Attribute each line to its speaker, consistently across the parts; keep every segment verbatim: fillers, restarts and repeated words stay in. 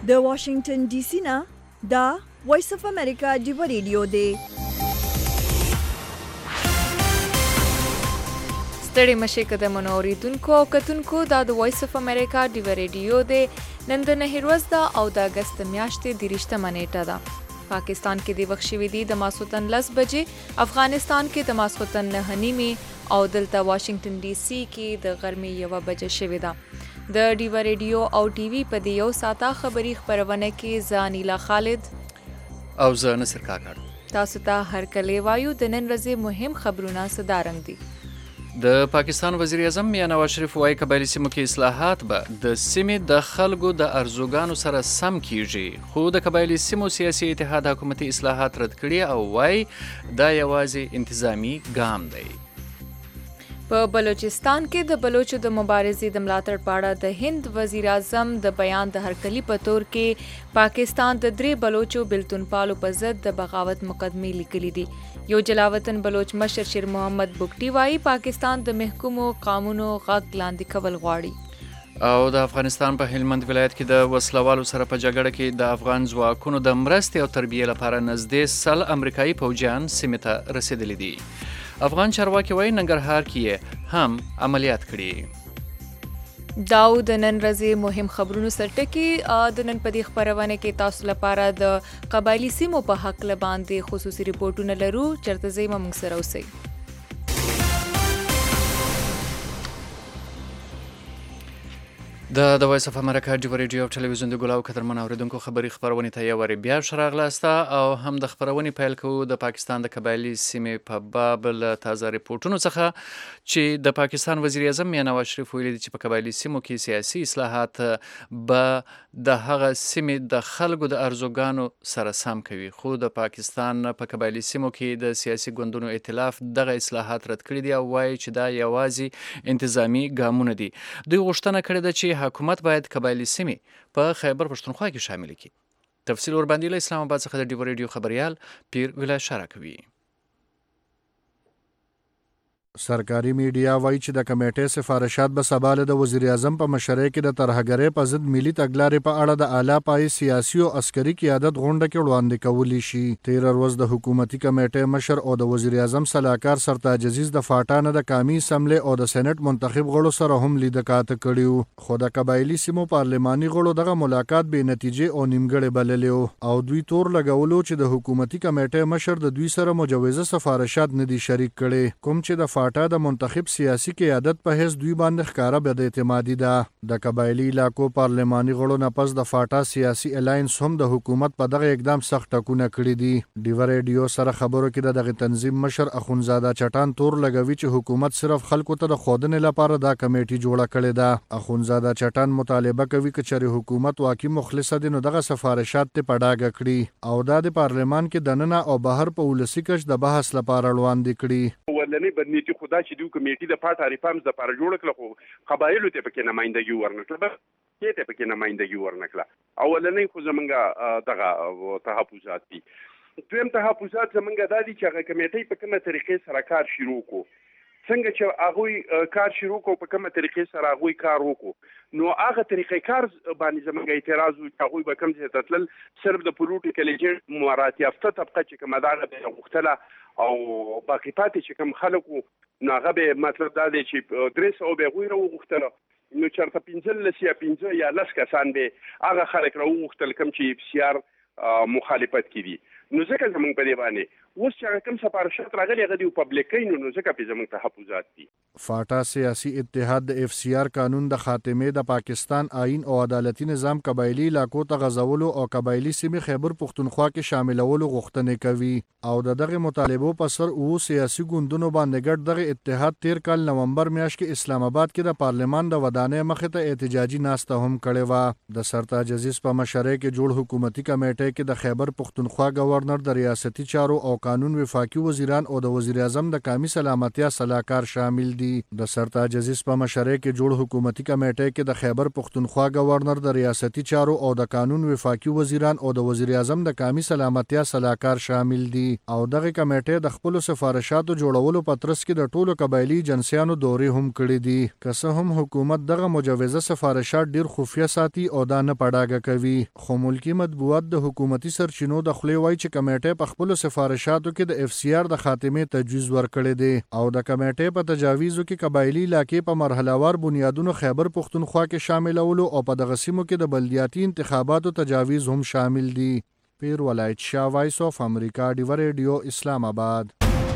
Speaker 1: د واشنگټن ډي سي نه دا وایس اف امریکا ډیو ریډیو دی.
Speaker 2: ستړي مشه قدمونو اوریدونکو او کتونکو دا د وایس اف امریکا ډیو ریډیو دی. نن د نهه ورځ دا او د اگست میاشتې دریشتمه نیټه ده. پاکستان کې د وخت شوي دي د ماسخوتن لس بجې، افغانستان کې د ماسخوتن نهه نیمې او دلته واشنگټن ډي سي کې د غرمې یوه بجه شوې ده. د ډیو ریډیو او ټي وي په دې یو ساعته خبري خپرونه کې زه انیلا خالد
Speaker 3: او زه نصر کاکړ
Speaker 2: تاسو ته هرکلی وایو. د نن ورځې مهم خبرونه صدارنګ دي.
Speaker 3: د پاکستان وزیر اعظم میاں نواز شریف وایي قبایلي سیمو کې اصلاحات به د سیمې د خلکو د ارزوګانو سره سم کیږي، خو د قبایلي سیمو سیاسي اتحاد حکومتي اصلاحات رد کړي او وایي دا یوازې انتظامی ګام دی.
Speaker 2: په بلوچستان کې د بلوچو د مبارزې د ملاتړ په اړه د هند وزیر اعظم د بیان د هرکلي په تور کې پاکستان د درې بلوچو بلتون پالو په ضد د بغاوت مقدمې لیکلي دي. یو جلاوطن بلوچ مشر شیر محمد بګټي وایي پاکستان د محکومو قانونو غږ لاندې کول غواړي.
Speaker 3: او د افغانستان په هلمند ولایت کې د وسلوالو سره په جګړه کې د افغان ځواکونو د مرستې او تربیې لپاره نږدې سل امریکایي پوځیان سیمې ته رسېدلي دي. افغان چارواکي وایي ننګرهار کې یې هم عملیات کړي.
Speaker 2: داو د نن ورځې مهم خبرونو سرټکی د نن په دې خبرونه کې تاسو لپاره د قبایلي سیمو په حق باندې خصوصي ریپورتونه لرو. چرته زی موږ سره اوسئ.
Speaker 3: د د وایس اف امریکا ډیو ریډیو او ټلویزیون د ګلاو قدرمن اوریدونکو خبري خبرونه ته یو وری بیا شراغلاسته او هم د خبرونې پیل کوو د پاکستان د قبایلي سیمې په باب له تازه ریپورتونو څخه چې د پاکستان وزیر اعظم میاں نواز شریف ویلي چې په قبایلي سیمو کې سیاسي اصلاحات به د هغه سیمې د خلکو د ارزوګانو سره سم کوي، خو د پاکستان په قبایلي سیمو کې د سیاسي ګوندونو ائتلاف دغه اصلاحات رد کړي دي او وایي چې دا یوازې انتظامی ګامونه دي. دوی غوښتنه کړې ده چې حکومت باید قبایلي سیمې په خیبر پښتونخوا کې شامل کړي. تفصیل ورباندې له اسلام آباد څخه د ډیو ریډیو خبريال پیر ویلا اشاره کوي.
Speaker 4: سرکاري میډیا وایي چې د کمیټې سفارشات به سبا له د وزیر اعظم په مشرۍ کې د ترهګرۍ په ضد ملي تګلارې په اړه د اعلی پای سیاسي او عسکري قیادت غونډه کې وړاندې کولی شي. تېره ورځ د حکومتي کمیټې مشر او د وزیر اعظم صلاحکار سرتاج عزیز د فاټا نه د قومي اسمبلې او د سېنات منتخب غړو سره هم لیدکاته کړي، خو د قبایلي سیمو پارلماني غړو دغه ملاقات بې نتیجې او نیمګړی بللی او دوی تور لګولو چې د حکومتي کمیټې مشر د دوی سره مجوزه سفارشات نه دي شریک کړي، کوم چې د فاټا د منتخب سیاسي قیادت په حیث دوی باندې ښکاره بد اعتمادي ده. د قبایلي علاقو پارلماني غړو نه پس د فاټا سیاسي الاینس هم د حکومت په دغه اقدام سخت ټکونه کړي دي. ډیو ریډیو سره خبرو کې د دغه تنظیم مشر اخونزاده چټان تور لګوي چې حکومت صرف خلکو ته د خودنې لپاره دا کمیټي جوړه کړې ده. اخونزاده چټان مطالبه کوي چې چېرې حکومت واقعي مخلصه دي نو دغه سفارشات ته پډاګه کړي او دا د پارلمان کې دننه او بهر په ولسی کچ د بحث لپاره وړاندې کړي.
Speaker 5: ولنې بدنيتي خدا چې دوی کمیټې د پاټ ریفارمز د لپاره جوړ کړل، خو قبایلو ته پکې نمائندګي ورنکړه، بس کې ته پکې نمائندګي ورنکړه. اولنې خو زمونږ دغه تحفظات دي. دویم تحفظات زمونږ د دې چې هغه کمیټې په کومه طریقې سره کار شروع کو، څنګه چې هغه کار شروع کو په کومه طریقې سره هغه کار وکړو، نو هغه طریقې کار باندې زمونږ اعتراض و چې هغه به کوم څه تتل صرف د پولیټیکل ایجنټ مراتب یافته طبقه چې کومه دغه د غختله او باقی پاتې چې کوم خلکو نو هغه به مطلب دا دی چې درس او به غویره وغوښتله، نو چرته پنځه لس یا پنځه یا لس کسان به هغه خلک را وغوښتل کوم چې سیار مخالفت کوي. نو ځکه زمونږ په دې باندې اوس چې کوم سفارشات راغلي هغه د پبلیکین نو ځکه په زمونږ تحفظات دي.
Speaker 4: فاټا سیاسي اتحاد د اف سی آر قانون د خاتمه د پاکستان آئین او عدالتي نظام قبایلی علاقو ته غزولو او قبایلی سیمې خیبر پښتونخوا کې شاملولو غوښتنې کوي او د دغه مطالبو په سر او سیاسي ګوندونو باندې ګډ دغه اتحاد تیر کال نومبر میاشت کې اسلام آباد کې د پارلمان د ودانۍ مخې ته احتجاجي ناسته هم کړې وه. د سرتاج عزیز په مشرۍ کې جوړ حکومتي کمیټې کې د خیبر پښتونخوا گورنر د ریاستي چارو او قانون وفاقي وزیران او د وزیر اعظم د قومي سلامتیا صلاحکار شامل دي. د سرتاج عزیز په مشرۍ کې جوړ حکومتي کمیټې کې د خیبر پختونخوا گورنر د ریاستي چارو او د قانون وفاقي وزیران او د وزیر اعظم د قومي سلامتیا صلاحکار شامل دي او دغه کمیټې د خپل سفارشاتو جوړولو په ترڅ کې د ټولو قبایلی جنسیانو دورې هم کړې دي. که څه هم حکومت دغه مجوزه سفارشات ډیر خفیه ساتي او دا نه پړاګه کوي، خو ملکی مطبوعات د حکومتي سرچینو د خولې وایي چې کمیټې په خپلو سفارشاتو کې د اف سی آر د خاتمې تجویز ورکړی دی او د کمیټې په تجاویزو کې قبایلی علاقې په مرحلهوار بنیادونو خیبر پختونخوا کې شاملولو او په دغه سیمو کې د بلدیاتي انتخاباتو تجاویز هم شامل دي. پیر ولایت شاه، وایس آف امریکا، ډیوه ریډیو، اسلام آباد.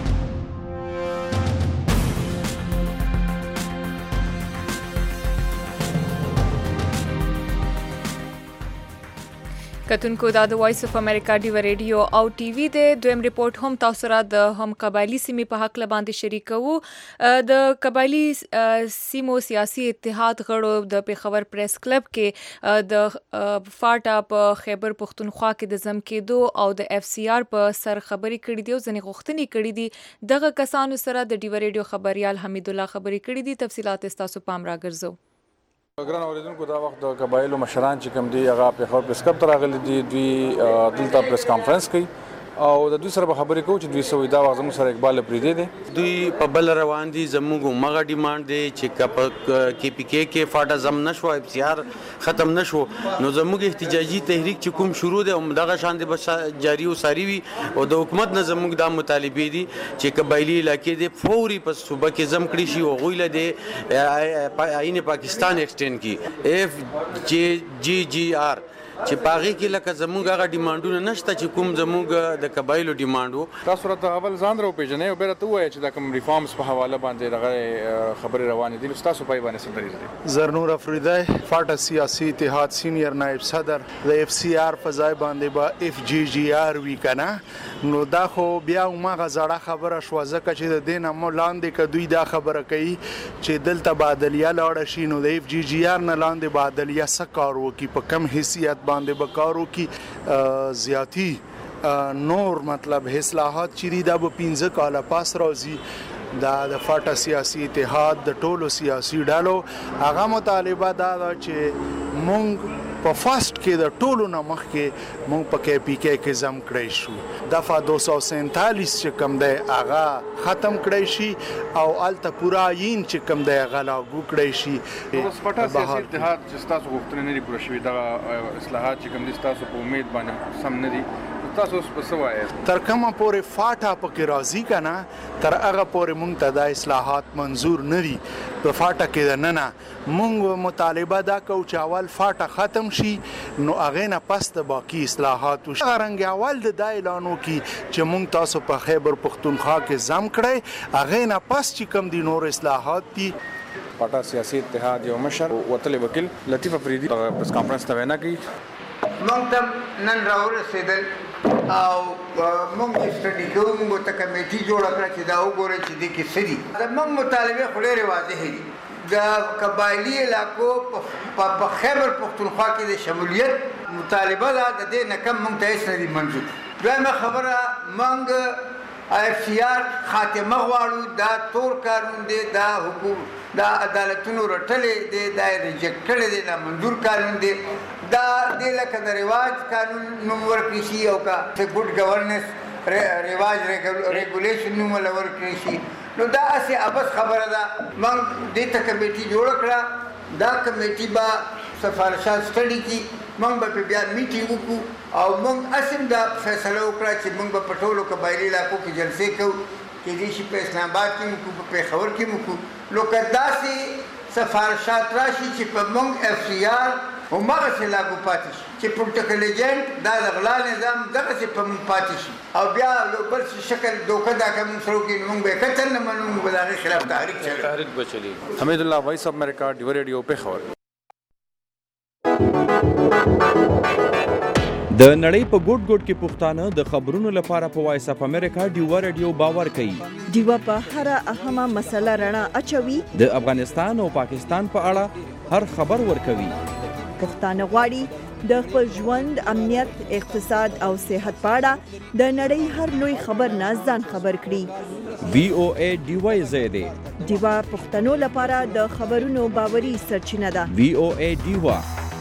Speaker 2: کتونکو دا د وایس اف امریکا ډیوه ریډیو او ټي وي د دویم ریپورت هم تاسو را د هم قبایلی سیمې په حق باندې شریکو. د قبایلی سیمو سیاسي اتحاد غړو د پیښور پریس کلب کې د فاټا په خیبر پختونخوا کې د زم کېدو او د اف سی آر په سر خبري کړې دي او ځنې غوښتنې کړې دي. دغه کسانو سره د ډیوه ریډیو خبريال حمید الله خبري کړې دي. تفصيلات تاسو پام راګرځو.
Speaker 6: ګران اوریدونکو، دا وخت د قبایلو مشران چې کوم دي هغه پیښور پریس کلب ته راغلي دي. دوی دلته پریس کانفرنس کوي او د دوی سره به خبرې کوو چې دوی سوي دا وخت زموږ سره اقبال پریدي دي.
Speaker 7: دوی په بل روان دي. زموږ مغه ډیماند دی چې کپ کې پی کې کې فاټا زم نشو، اف سی آر ختم نشو، نو زموږ احتجاجي تحریک چې کوم شروع دی هم دغه شان دی بس جاری او ساری وي او د حکومت نه زموږ د مطالبه دي چې قبایلی علاقې دي فوري په صوبه کې زم کړی شي او غویله دي آئین پاکستان ایکسټند کی اف جی جی جی آر چې پاغي کې لکه زموږ هغه ډیماندونه نشته چې کوم زموږ د قبایلو ډیماندو.
Speaker 6: تاسو راته اول ځان راو پیژنې او بیرته وایي چې دا کوم ریفارمز په حواله باندې دغه خبرې روانې دي. تاسو په باندې څه دریځ دي؟
Speaker 8: زرنور افریدی، فاټا سیاسي اتحاد سینیئر نائب صدر. د اف سی آر په ځای باندې به اف جی جی آر وی کنه، نو دا خو بیا ماغه زړه خبره شو ځکه چې د دینه مو لاندې ک دوی دا خبره کوي چې دلته بادلیه لاړ شي، نو د اف جی جی آر نه لاندې بادلیه سکار وکي په کم حیثیت باندې بکارو کی زیاتی نور مطلب اصلاحات چیرې دا به پنځه کاله پاس راځي. دا د فاټا سیاسي اتحاد د ټولو سیاسي ډلو هغه مطالبه دا ده چې مونږ په فاست کې د ټولو نه مخکې مونږ په کې پی کې کې زم کړی شو. دفعه دو سو سینتالیس چې کوم دی هغه ختم کړی شي او الته پورا یین چې کوم دی هغه لاګو کړی شي.
Speaker 6: اوس فاټا سیاسي اتحاد چې تاسو غوښتنې نه دي پوره شوي، دا اصلاحات چې کوم دي تاسو په امید باندې سم نه دي، تاسو په څه وایي؟
Speaker 8: تر کومه پورې فاټا پکې راځي کنه تر هغه پورې مونږ ته دا اصلاحات منظور نه دي. په فاټا کې د نه نه مونږ مطالبه دا کوو چې اول فاټا ختم شي، نو هغه نه پس د باقي اصلاحات وشي. رنګ اول د دا اعلانو کې چې مونږ تاسو په خیبر پختونخوا کې زم کړی، هغه نه پس چې کوم دي نور اصلاحات دي.
Speaker 6: فاټا سیاسي اتحاد یو مشر وتل وکیل لطیف افریدی پریس کانفرنس ته وینا کوي.
Speaker 9: مونږ ته نن راورسېدل او مونږ سټډي کوو، مونږ ته کمیټي جوړه کړه چې دا وګوري چې دې کې څه دي. زموږ مطالبه خو ډېرې واضحې دي. د قبایلي علاقو په خیبر پختونخوا کې د شمولیت مطالبه ده، د دې نه کم مونږ ته هېڅ نه دي منظور. دویمه خبره، مونږ اف سی آر خاتمه غواړو. دا تور قانون دی، دا حکومت دا عدالتونو رټلې دی، دا ریجیکټ کړی دی، دا منظور قانون دی. دا دې لکه د رواج قانون نوم ورکړی شي او که د ګډ ګورننس رواج ریګولیشن نوم ولا ورکړی شي، نو دا هسې ابس خبره ده. موږ دې ته کمیټي جوړه کړه، دا کمیټي به سفارشات سټډي کړي، موږ به بیا میټینګ وکړو او موږ هسې دا فیصله وکړه چې موږ به په ټولو قبایلي علاقو کې جلسې کوو، کېدای شي په اسلام آباد کې مو په پېښور کې مو کوو. نو که داسې سفارشات راشي چې په موږ اف سی آر هماغسې لاګو پاتې شي چې پروټوکل ایجنټ دا د غلا نظام دغسې په موږ پاتې شي او بیا یو بل شکل دوکه دا که موږ سره وکړي، نو موږ به یې قطعا نه منو، موږ به د هغې خلاف تحریک چلوو.
Speaker 6: تحریک به چلېږي. حمید الله، وایس اف امریکا، ډیوه ریډیو، پیښور.
Speaker 10: د نړۍ په ګوټ ګوټ کې پښتانه د خبرونو لپاره په وایس اف امریکا ډیوه ریډیو باور کوي.
Speaker 1: ډیوه په هر اهمه مسله رڼا اچوي.
Speaker 10: د افغانستان او پاکستان په اړه هر خبر ورکوي.
Speaker 1: پښتانه غواړي د خپل ژوند، امنیت، اقتصاد او صحت په اړه د نړۍ هر لوی خبر نه ځان خبر کړي.
Speaker 10: وی او ای ډیوا زیاده
Speaker 1: ډیوا پښتنو لپاره د خبرونو باوري سرچینه ده.
Speaker 10: وی او ای ډیوا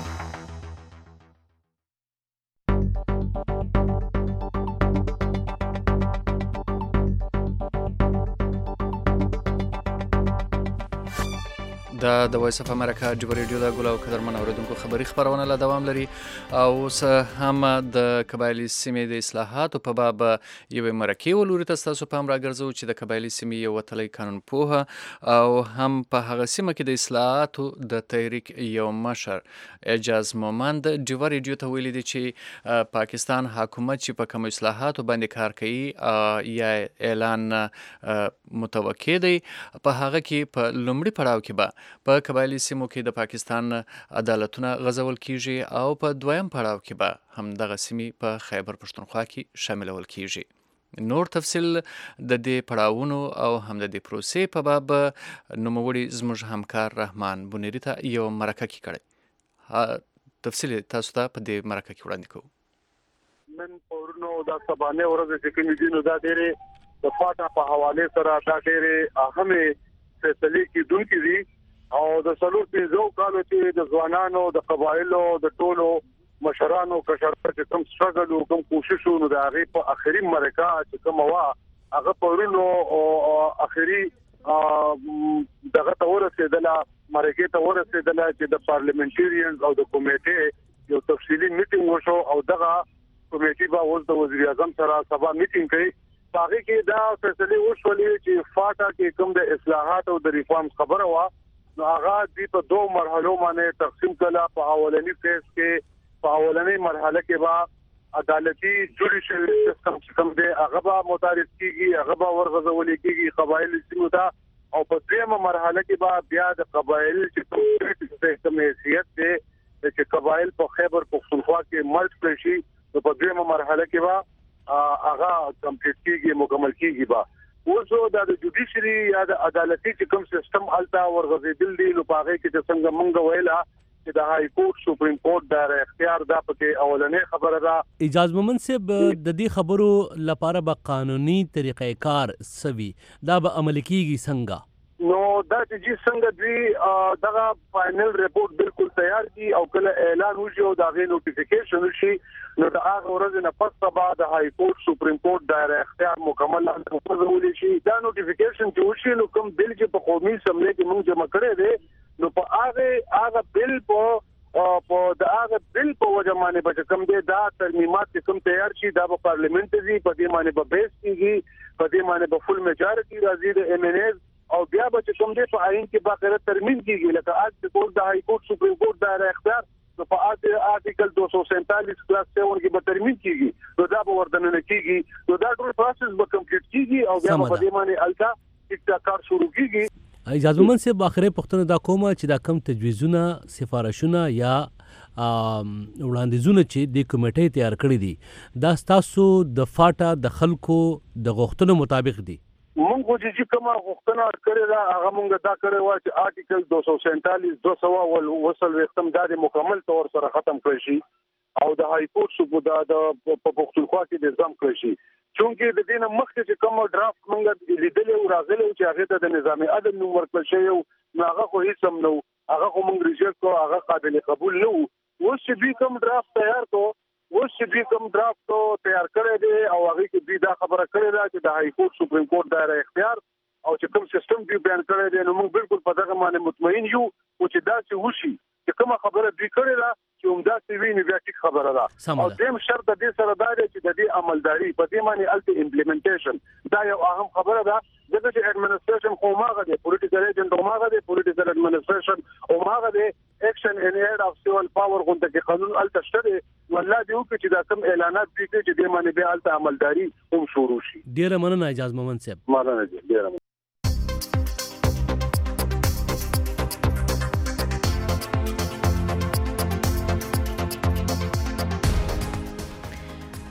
Speaker 3: دا د وایس اف امریکا ډیو ریډیو د ګلاو قدرمن اوریدونکو خبری خبرونه لا دوام لري او اوس هم د قبایلی سیمې د اصلاحاتو په باب یو مرکه ولوري تاسو په امر راګرځو چې د قبایلی سیمې یو وتلی قانون پوها او هم په هغه سیمه کې د اصلاحاتو د تحریک یو مشر اعجاز مومند ډیو ریډیو ته ویلي دي چې پاکستان حکومت چې په کوم اصلاحاتو باندې کار کوي یا اعلان متوقع دی په هغه کې په لومړي پړاو کې به په قبایلی سیمو کې د پاکستان عدالتونه غځول کیږي او په دویم پړاو کې به هم دغه سیمې په خیبر پښتونخوا کې شاملول کیږي. نور تفصیل د دې پړاوونو او هم د دې پروسې په باب نوموړي زموږ همکار رحمان بونیری ته یو مرکه کې کړی. تفصیل تاسو ته په دې مرکه کې وړاندې کوو.
Speaker 11: نن پورنو دا سبانه ورځ چې کوم دي نو دا ډېرې د فاټا په حواله سره دا ډېرې اهمه فیصله کیدونکې دي او د څلور پنځو کالو چې د ځوانانو د قبایلو د ټولو مشرانو کشرانو چې کوم سټرګل او کوم کوشش ونو د هغه په اخري مرکه چې کوم وا هغه پرونو او اخري دغه تور رسیدله مرکه تور رسیدله چې د پارلیمنټریانز او د کمیټې یو تفصیلی میټینګ وشو او دغه کمیټې به اوس د وزیر اعظم سره سبا میټینګ کوي. باقي کې دا فیصله وشولې چې فاټا کې کوم د اصلاحات او د ریفارم خبره وا نو هغه د په دوه مرحلو باندې تقسیم کړه. په اولنی فیز کې په اولنی مرحله کې با عدالتي جوډیشل سیستم چې کوم دی هغه به متعارف کیږي، هغه به ورغځول کیږي قبایل سیمو ته او په دیمه مرحله کې به بیا د قبایل چې کوم حیثیت دی چې قبایل په خیبر پښتونخوا کې مرج کړي شي نو په دیمه مرحله کې به هغه کمپلیټ کیږي، مکمل کیږي. با اوسو د جوډیشري یا د عدالتي چې کوم سیستم التا ورغځیدل دي نو پاره کې چې څنګه مونږ ویلا چې د هاي کورټ سپریم کورټ د اختیار دا پکې اولنې خبره ده.
Speaker 12: اعجاز مومند صاحب د دې خبرو لپاره به قانوني طریقې کار سوي دا به عمل کیږي څنګه؟
Speaker 11: نو دا چې څنګه دی دغه فائنل ریپورت بالکل تیار دي او کله اعلان وشي او دا غي نوټیفیکیشن شي نو دا هغه ورځ نه پس بعد د هاي کورټ سپریم کورټ دایره اختیار مکمل ورول شي. دا نوټیفیکیشن چې وشي نو کوم بل چې په قومي سملې کې موږ جمع کړی دی نو په هغه هغه بل په په د هغه بل په وجه باندې به کوم دی دا ترمیمات کوم تیار شي دا په پارلیمنت دی په دې باندې به بیس کیږي، په دې باندې به فل میجارټي راځي د ایم ان ایز او بیا به کوم دی په آئین کې باقاعده ترمیم کیږي لکه اج کورټ د هاي کورټ سپریم کورټ دایره اختیار نو په آرټیکل دو سو سینتالیس کلاس سیون کې به ترمیم کیږي نو دا به وردننه کیږي نو دا ټول پروسس به کمپلیټ کیږي او بیا په دې باندې الکا اقتکار شروع کیږي.
Speaker 12: اجازه مومند صاحب اخري پښتنه دا کومه چې دا کم تجویزونه سفارشونه یا وړاندیزونه چې د کمیټې تیار کړی دي دا تاسو د فاټا د خلکو د غوښتنو مطابق دي؟
Speaker 11: مونږ چې کومه غوښتنه کړې ده هغه مونږ دا کړې و چې آرټیکل دو سو سینتالیس دو سو ول وصل وختم د مکمل تور سره ختم کړی شي او د هاي کورټ سو د په پښتونخوا کې د ځم کړی شي چونکه د دینه مخکې چې کوم ډرافټ مونږ لیدلې او راغلې چې هغه ته د نظام عدل نو ورکړل شوی نو هغه خو هیڅ هم نو هغه خو مونږ ریجکټ کو هغه قابل قبول نه وو. اوس چې دوی کوم ډرافټ تیار کو اوس چې دوی کوم ډرافټ تیار کړی دی او هغه کې دوی دا خبره کړې ده چې د هاي کورټ سپریم کورټ دایره اختیار او چې کوم سیستم دی بیان کړی دی نو موږ بالکل په دغه باندې مطمئن یو او چې دا چې وشي چې کومه خبره دوی کړې ده چې عمده سی وی نه بیا ټیک خبره ده او دیم شرط د دې سره دا دی چې د دې عملداري په دې باندې الټي امپلیمنټیشن دا یو اهم خبره ده ځکه چې اډمنسټریشن خو ماغه دی پولیټیکل ایجنټ خو ماغه دی پولیټیکل اډمنسټریشن او ماغه دی اکشن ان ایډ اف سیول پاور غونډه کې قانون الټه شته والله دی او چې دا کوم اعلانات دي چې دې باندې به الټه عملداري هم شروع شي.
Speaker 12: ډیره مننه اجازه مومند صاحب.
Speaker 11: مننه ډیره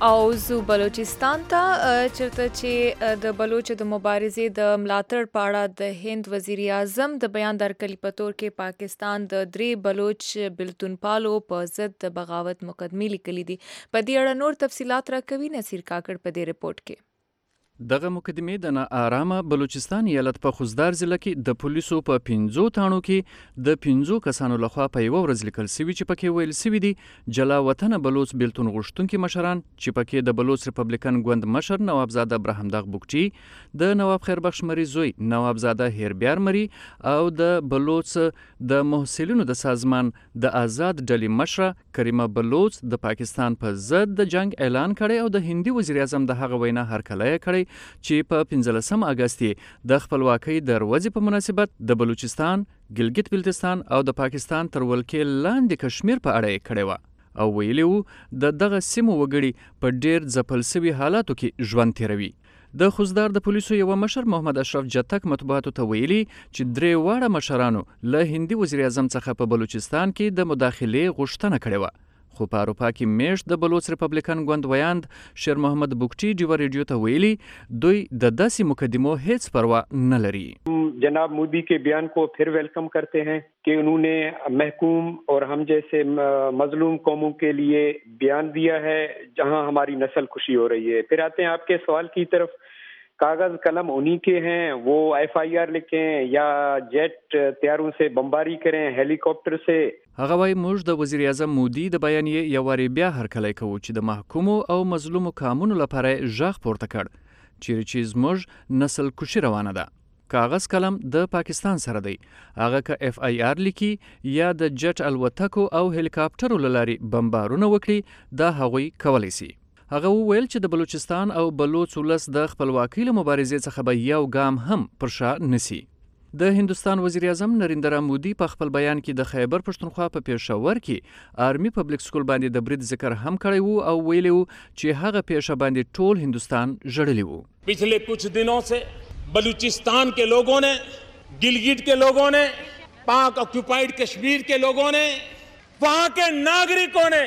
Speaker 2: او زو بلوچستان ته چرته چې د بلوچ د مبارزې د ملاتړ په اړه د هند وزیر اعظم د بیان درکړې په تور کې پاکستان د درې بلوچ بلتونپالو په ضد د بغاوت مقدمې لیکلي دي. په دې اړه نور تفصيلات راکوي نصیر کاکړ په دې رپورت کې.
Speaker 3: دغه مقدمې د ناارامه بلوچستان ایالت په خوزدار ضلع کې د پولیسو په پنځو تاڼو کې د پنځو کسانو لخوا په یوه ورځ لیکل سوي چې پکې ویل سوي دي جلا وطنه بلوچ بیلتون غوښتونکي مشران چې پکې د بلوچ ریپبلیکن ګوند مشر نوابزاده برهمدغ بوکچي، د نواب خیربخش مري زوی نوابزاده هیربیار مري او د بلوچ د محصلینو د سازمان د آزاد ډلې مشره کریمه بلوچ د پاکستان په ضد د جنگ اعلان کړی او د هندي وزیر اعظم د هغه وینا هرکلی کړی چې په پنځلسم اگست د خپلواکۍ د ورځې په مناسبت د بلوچستان، ګلګت بلتستان او د پاکستان تر ولکې لاندې کشمیر په اړه یې کړې وه او ویلي وو د دغه سیمو وګړي په ډیر ځپل سوي حالاتو کې ژوند تیروي. د خوزدار د پولیسو یو مشر محمد اشرف جتک مطبوعاتو ته ویلي چې درې واړه مشرانو له هندي وزیر اعظم څخه په بلوچستان کې د مداخلې غوښتنه کړې وه. خو په اروپا کې میشت د بلوچ ریپبلیکن ګوند ویاند شیر محمد بوکچي ډیو ریډیو ته ویلي دوی د داسې مقدمو هیڅ پروا نه لري.
Speaker 13: جناب مودی کے بیان کو پھر ویلکم کرتے ہیں کہ انہوں نے محکوم اور ہم جیسے مظلوم قوموں کے لیے بیان دیا ہے جہاں ہماری نسل خوشی ہو رہی ہے. پھر آتے ہیں آپ کے سوال کی طرف. کاغذ قلم انہی کے ہیں، وہ ایف آئی آر لکھیں یا جیٹ طیاروں سے بمباری کریں، هلی کاپټر سے.
Speaker 3: هغه وايي موږ د وزیر اعظم مودي د بیانیې یو واری بیا هرکلی کوو چې د محکومو او مظلومو قامونو لپاره ژغ پورته کړ چیرې چې زموږ نسل کشي روانه ده. کاغذ قلم د پاکستان سره دی، هغه که اف آی آر لیکي یا د جټ الوتکو او هلیکاپټرو له لارې بمبارونه وکړي دا هغوی کولی سي. هغه وویل چې د بلوچستان او بلوچ ولس د خپلواکۍ له مبارزې څخه به یو ګام هم پر شا نسی. د هندوستان وزیر اعظم نریندرا مودي په خپل بیان کې د خیبر پښتونخوا په پیښور کې آرمي پبلک سکول باندې د برید ذکر هم کړی وو او ویلی وو چې هغه پیښه باندې ټول هندوستان ژړلی وو.
Speaker 14: पिछले कुछ दिनों से बलूचिस्तान के लोगों ने, गिलगिट के लोगों ने, पाक ऑक्युपाइड कश्मीर के लोगों ने, वहां के नागरिकों ने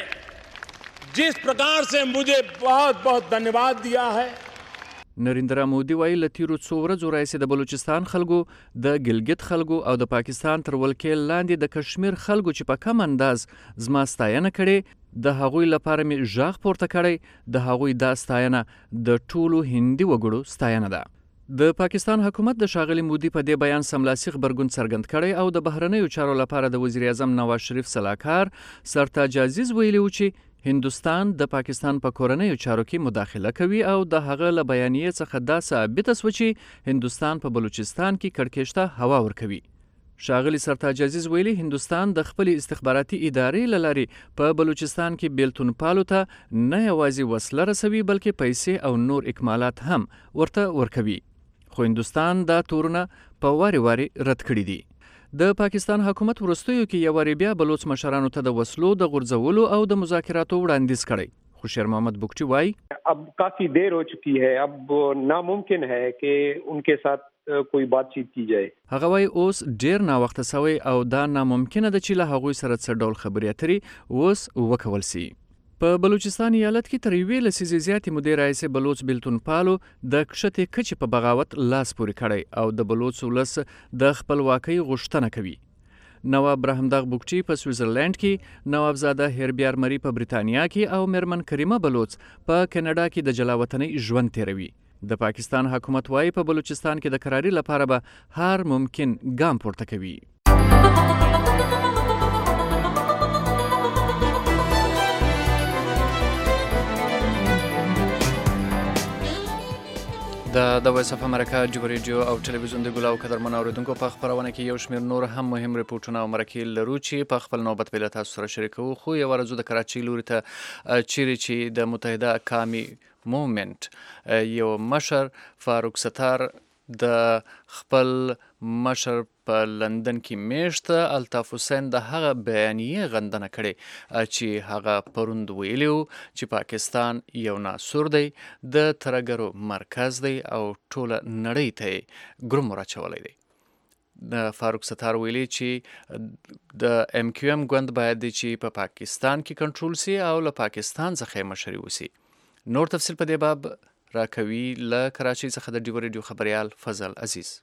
Speaker 14: जिस प्रकार से मुझे बहुत बहुत धन्यवाद दिया है.
Speaker 3: نریندرا مودي وایي له تیرو څو ورځو راهیسې د بلوچستان خلکو، د ګلګت خلکو او د پاکستان تر ولکې لاندې د کشمیر خلکو چې په کم انداز زما ستاینه کړې د هغوی لپاره مې ژغ پورته کړی. د هغوی دا ستاینه د ټولو هندي وګړو ستاینه ده. د پاکستان حکومت د ښاغلي مودي په دې بیان سملاسي غبرګون څرګند کړی او د بهرنیو چارو لپاره د وزیر اعظم نواز شریف سلاکار سرتاج عزیز ویلي و چې هندوستان د پاکستان په کورنیو چارو کې مداخله کوي او د هغه له بیانیې څخه دا ثابته شوه چې هندوستان په بلوچستان کې کړکېچ هوا ورکوي. ښاغلي سرتاج عزیز ویلي هندوستان د خپل استخباراتي ادارې له لارې په بلوچستان کې بیلتون پالو ته نه یوازې وسله رسوي بلکې پیسې او نور اکمالات هم ورته ورکوي. خو هندوستان دا تورونه په واري واري رد کړي دي. د پاکستان حکومت وروستیو کې یو واری بیا بلوچ مشرانو ته د وسلو د غورځولو او د مذاکراتو وړاندیز کړی. خو شیر محمد بوکچي وایي
Speaker 13: اب کافی دیر ہو چکی ہے، اب ناممکن ہے کہ ان کے ساتھ کوئی بات چیت کی جائے.
Speaker 3: هغه وایي اوس ډیر ناوخته سوی او دا ناممکنه ده چې له هغوی سره څه ډول خبرې اترې اوس وکول سي. په بلوچستان ایالت کې تر یوې لسیزې زیاتې مودې راهیسې بلوچ بیلتون پالو د کښتې کچې په بغاوت لاس پورې کړی او د بلوچ ولس د خپلواکۍ غوښتنه کوي. نواب برهمدغ بوکچي په سویټزرلند کې، نوابزاده هیربیار مري په بریتانیا کې او میرمن کریمه بلوچ په کینیډا کې د جلا وطنۍ ژوند تیروي. د پاکستان حکومت وايي په بلوچستان کې د کراري لپاره به هر ممکن ګام پورته کوي. د د وایس اف امریکا جوړ ریډیو او ټلویزیون د ګلاو قدرمن اوریدونکو په خبرونه کې یو شمېر نور هم مهم ریپورتونه او مرکې لرو چې په خپل نوبت به له تاسو سره شریکو. خو یو ورځو د کراچۍ لوري ته چیرې چې د متحده قومي موومنټ یو مشر فاروق ستار د خپل مشر په لندن کې میشت الطاف حسین د هغه بیانیې غندنه کړې چې هغه پروند ویلیو چې پاکستان یو ناسور دی، د ترګرو مرکز دی او ټوله نړۍ ته ګروم راچولی دی. د فاروق ستار ویلي چې د ام کیو ام ګوند باید چې په پاکستان کې کنټرول سي او له پاکستان څخه مشري وسی. نور تفصیل په دې باب راکوي له کراچۍ څخه د ډیو ریډیو خبريال فضل عزیز.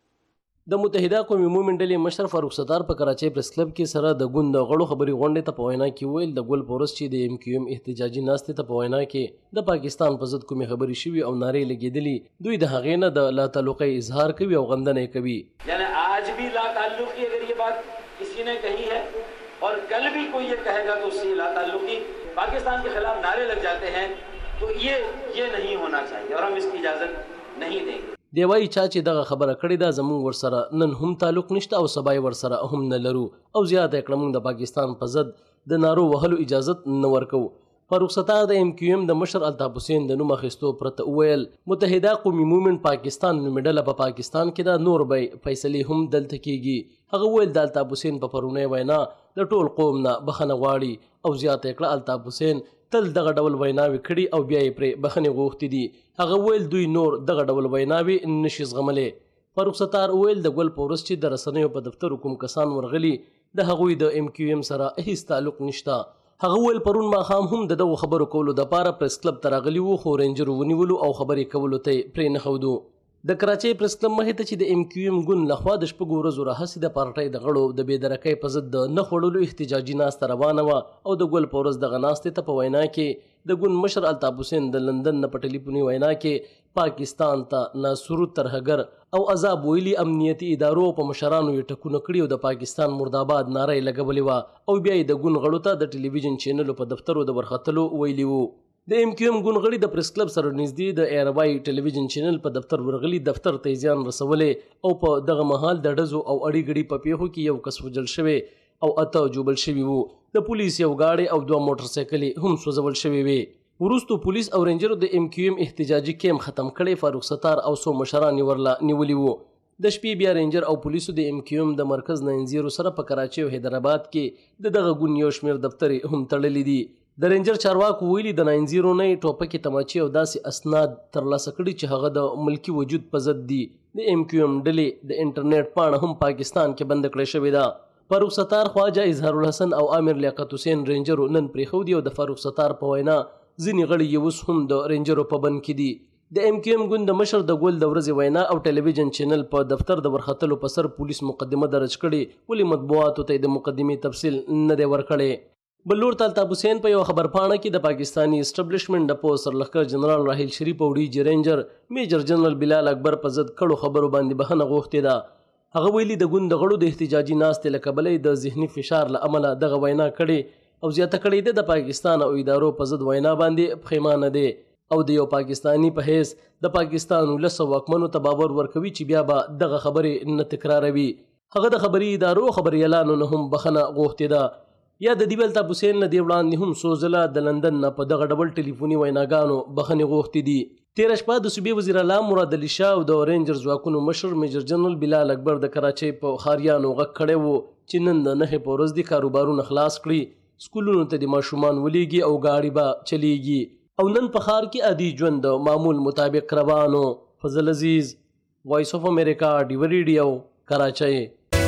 Speaker 15: د متحده قومي مومنټ مشر فاروق ستار په کراچۍ پریس کلب کې سره د ګوند د غړو خبري غونډې ته په وینا کې ویل د ګل پورس چې د ایم کیو ایم احتجاجي ناستې ته په وینا کې د پاکستان په ضد کومې خبري شوي او نارې لګېدلي دوی د هغې نه د لا تعلقۍ اظهار کوي او غندنه کوي.
Speaker 16: یعنی آج بھی لا تعلقی اگر یہ بات کسی نے کہی ہے اور کل بھی کوئی یہ کہے گا تو اس سے لا تعلقی پاکستان کے خلاف نعرے لگ جاتے ہیں تو یہ یہ نہیں ہونا چاہیے اور ہم اس کی اجازت نہیں دیں گے.
Speaker 15: دی وایي چا چې دغه خبره کړې ده زموږ ورسره نن هم تعلق نشته او سبا یې ورسره هم نه لرو او زیاته یې کړه موږ د پاکستان په ضد د نارو وهلو اجازت نه ورکوو. فاروق ستار د ایم کیو ایم د مشر الطاف حسین د نوم اخیستو پرته وویل متحده قومي مومنټ پاکستان نومې ډله په پاکستان کې ده نور به فیصلې هم دلته کیږي. هغه وویل د الطاف حسین په پرونۍ وینا د ټول قوم نه بخښنه غواړي او زیاته یې کړه الطاف حسین تل دغه ډول ویناوي کړي او بیا یې پرې بخښنې غوښتې دي. هغه ویل دوی نور دغه ډول ویناوي نشي زغملی. فاروق ستار ویل د ګل پورس چې د رسنیو په دفتر کوم کسان ورغلي د هغوی د ایم کیو ایم سره هیڅ تعلق نشته. هغه ویل پرون ماښام هم د دغو خبرو کولو دپاره پریس کلب ته راغلي وو خو رینجرو ونیولو او خبرې کولو ته یې پرې نه ښودو. د کراچۍ پریس کلب مخې ته چې د ایم کیو ایم ګوند لخوا د شپږو ورځو راهیسې د پارټۍ د غړو د بېدرکۍ په ضد د نه خوړلو احتجاجي ناسته روانه وه او د ګل په ورځ دغه ناستې ته په وینا کې د ګوند مشر الطاف حسین د لندن نه په ټلیفوني وینا کې پاکستان ته ناسرود ترهګر او عذاب ویلي امنیتي ادارو په مشرانو یې ټکونه کړي او د پاکستان مرداباد ناره یې لګولې وه او بیا یې د ګوند غړو ته د ټلویزیون چینلو په دفترو د ورختلو ویلي وو. د ایم کیو ایم ګوند غړي د پریس کلب سره نږدې د ایروای ټلویزیون چینل په دفتر ورغلي دفتر ته یې زیان رسولې او په دغه مهال د ډزو او اړې ګړي په پیښو کې یو کس وژل شوی او اته جوبل شوي وو. د پولیس یو گاډی او دوه موټر سایکلې هم سوځول شوي وي. وروستو پولیس او رینجرو د ایم کیو ایم احتجاجي کیم ختم کړی فاروق ستار او څو مشران یې ورله نیولي وو. د شپې بیا رینجر او پولیسو د ایم کیو ایم د مرکز ناینزیرو سره په کراچۍ او حیدرآباد کې د دغه ګوند یو شمېر دفترې هم تړلي دي. د رینجر چارواکو ویلي د ناینزیرو نه یې ټوپکې تماچې او داسې اسناد ترلاسه کړي چې هغه د ملکي وجود په ضد دي. د ایم کیو ایم ډلې د انټرنیټ پاڼه هم پاکستان کې بند کړې شوې ده. فاروق ستار خواجه اظهار الحسن او امیر لیاقت حسین رینجرو نن پرېښودي او د فاروق ستار په وینا ځینې غړي یې اوس هم د رینجرو په بند کې دي. د ایم کیو ایم ګوند د مشر د ګل د ورځې وینا او ټلویزیون چینل په دفتر د ورختلو په سر پولیس مقدمه درج کړې ولې مطبوعاتو ته د مقدمې تفصیل نه دی ورکړی. بل لور ته الطاف حسین په یو خبرپاڼه کې د پاکستاني اسټبلیشمنټ د پوسټ سرلښکر جنرال راحیل شریف او ډي رینجر میجر جنرال بلال اکبر په ضد کړو خبرو باندې بخښنه غوښتې ده. هغه ویلي د ګوند د غړو د احتجاجي ناستې له کبله د ذهني فشار له امله دغه وینا کړې او زیاته کړې ده د پاکستان او ادارو په ضد وینا باندې پښیمانه دی او د یو پاکستاني په حیث د پاکستان ولسو واکمنو ته باور ورکوي چې بیا به دغه خبرې نه تکراروي. هغه د خبري ادارو خبريالانو نه هم بخښنه غوښتې ده. یا د دیو الطاف حسین نه دی وړاندې هم څو ځله د لندن نه په دغه ډول ټلیفوني ویناګانو بخښنې غوښتې دي. تېره شپه د صوبې وزیر اعلی مراد علي شاه او د رینجر ځواکونو مشر میجر جنرال بلال اکبر د کراچۍ په ښاریانو غږ کړی و چې نن د نهې په ورځ دي کاروبارونه خلاص کړي، سکولونو ته د ماشومان ولیږي او ګاډي به چلیږي او نن په ښار کې عادي ژوند د معمول مطابق روانو. فضل عزیز، وایس اف امریکا، ډیو ریډیو، کراچۍ.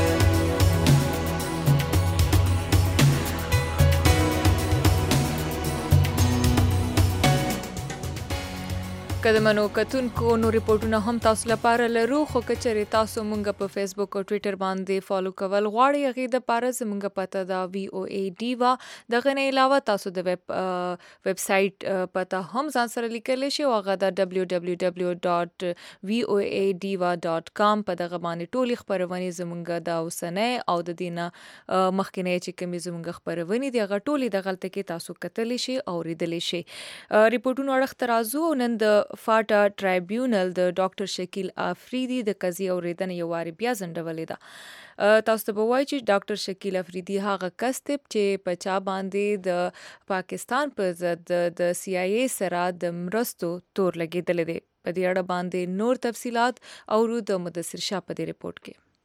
Speaker 2: قدمنو کتونکو نو ریپورټونه هم تاسو لپاره لرو خو کچري تاسو مونږ په فیسبوک او ټوئیټر باندې فالو کول غواړئ هغه د پاره زمونږ پته دا وی او ای ډیوا دغه نه علاوه تاسو د ویب ویب سټ پته هم ځان سره لیکلی شئ او هغه د دبلیو دبلیو دبلیو ډاٹ وی او ای ډیوا ډاٹ کام په دغه باندې ټولې خبرونه زمونږ د اوسنۍ او د دینه مخکینه چې کومې زمونږ خبرونه دي هغه ټولې د غلطه کې تاسو کتلی شئ او ریدلی شئ. ریپورټونو اړخ ترازو نن د فاټا ټرایبیونل د ډاکټر شکیل افریدي د قضیې اورېدنه یو وارې بیا ځنډولې ده. تاسو ته به وایي چې ډاکټر شکیل افریدي هغه کس دی چې په چا باندې د پاکستان په ضد د سی آی ای سره د مرستو تور لګېدلی دی. په دې اړه باندې نور تفصیلات اورو د مدثر شاه په دې ریپورټ کې.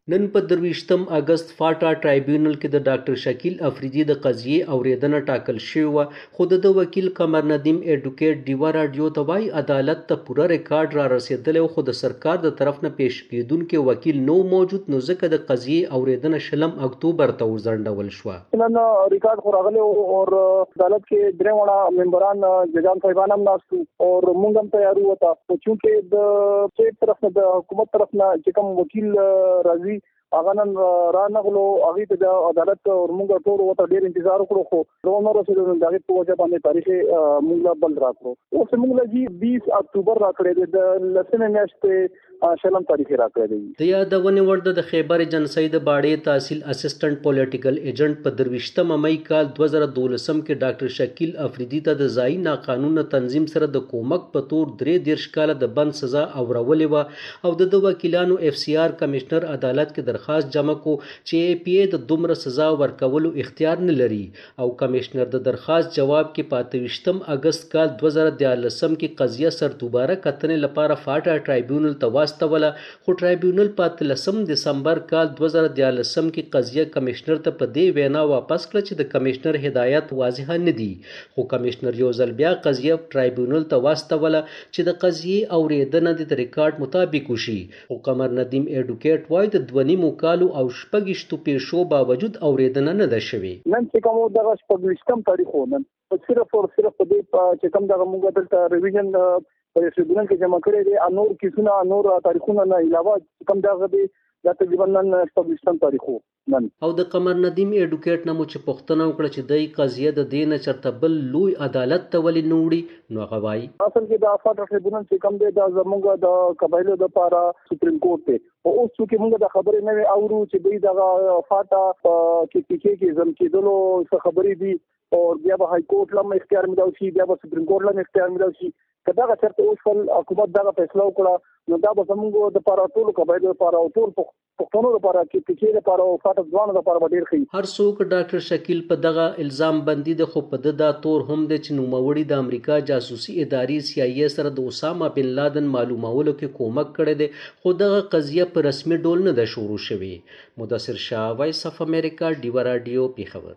Speaker 15: نن په درویشتم اگست فاټا ټرایبیونل کې د ډاکټر شکیل افریدي د قضیې اوریدنه ټاکل شوې وه، خو د وکیل قمر ندیم ایډوکیټ ډیوا راډیو ته وایي عدالت ته پوره ریکارډ را رسېدلی، خو د سرکار د طرف نه پیش کېدونکي وکیل نو موجود، نو ځکه د قضیې اوریدنه شلم اکتوبر ته وځنډول شوه.
Speaker 17: نن ریکارډ خو راغلی او عدالت کې درې واړه ممبران ججان صاحبان هم ناست وو او موږ هم تیار وو ته، خو چونکې د سټیټ طرف نه د حکومت طرف نه چې کوم وکیل راځي هغه نن را نغلو، هغې ته د عدالت موږ ټول ورته ډېر انتظار وکړو، خو ونه رسېدو. نو د هغې په وجه باندې تاریخ یې موږ له بل راکړو. اوس موږ له جي بیس اکتوبر راکړی دی، د لسمې میاشتې شلم تاریخ یې راکړی دی.
Speaker 15: د یادونې وړ ده د خیبر ایجنسۍ د باړې تحصیل اسسټنټ پولیټیکل ایجنټ په درویشتمه مۍ کال دوه زره دولسم کې ډاکټر شکیل افریدي ته د ځایي ناقانونه تنظیم سره د کومک په تور درې دېرش کاله د بند سزا اورولې وه او د د وکیلانو اف سی آر کمشنر عدالت کې درخواست جمع کو چې ای پی ای د دومره سزا ورکولو اختیار نه لري او کمشنر د درخواست جواب کې په اته ویشتم اگست کال دوه زره دیارلسم کې قضیه سر دوباره کتنې لپاره فاټا ټرایبیونل ته واستوله، خو ټرایبیونل په اتلسم دسمبر کال دوه زره دیارلسم کې قضیه کمشنر ته په دې وینا واپس کړه چې د کمشنر هدایت واضحه نه دي، خو کمشنر یو ځل بیا قضیه ټرایبیونل ته واستوله چې د قضیې اوریدنه د ریکارډ مطابق وشي، خو قمر ندیم ایډوکیټ وایي د دوه نیمو کالو او شپږیشتو پیښو باوجود اوریدنه نه ده شوې.
Speaker 17: نن چې کوم دغه شپږویشتم تاریخ و، نن صرف او صرف په دې چې کوم دغه موږ دلته ریویژن په ټریبیونل کې جمع کړی دی، نور کیسونه نور تاریخونه نه علاوه کوم دغه دی دا تقریبا نن شپږویشتم تاریخ و نن.
Speaker 15: او د قمر ندیم ایډوکیټ نه مو چې پوښتنه وکړه چې دای قضیه د دې نه چرته بل لوی عدالت ته ولې نه وړي، نو هغه وایي
Speaker 17: اصل کې د فاټا ټریبیونل چې کوم دی دا زموږ د قبایلو دپاره سپریم کورټ دی، او اوس چې موږ د خبرې نه اورو چې دوی دغه فاټا کې پی کې کې ځم کېدلو څه خبرې دي او بیا به های کورټ لم اختیار ملو شي، بیا به سپریم کورټ لم اختیار ملو شي. که دغه چېرته اوس فل حکومت دغه فیصله وکړه نو دا به زموږ دپاره ټولو قبایلو دپاره او ټول پښتنو دپاره کې پی کې دپاره او فاټا ځوانو دپاره به ډېر ښه.
Speaker 15: هر څوک ډاکټر شکیل په دغه الزام بندي ده، خو په ده دا تور هم دی چې نوموړي د امریکا جاسوسي ادارې سی آی ای سره د اسامه بن لادن معلومولو کې کومک کړی دی، خو دغه قضیه په رسمي ډول نه ده شروع شوې. مدثر شاه، وایس اف امریکا، ډیوا راډیو، پیښور.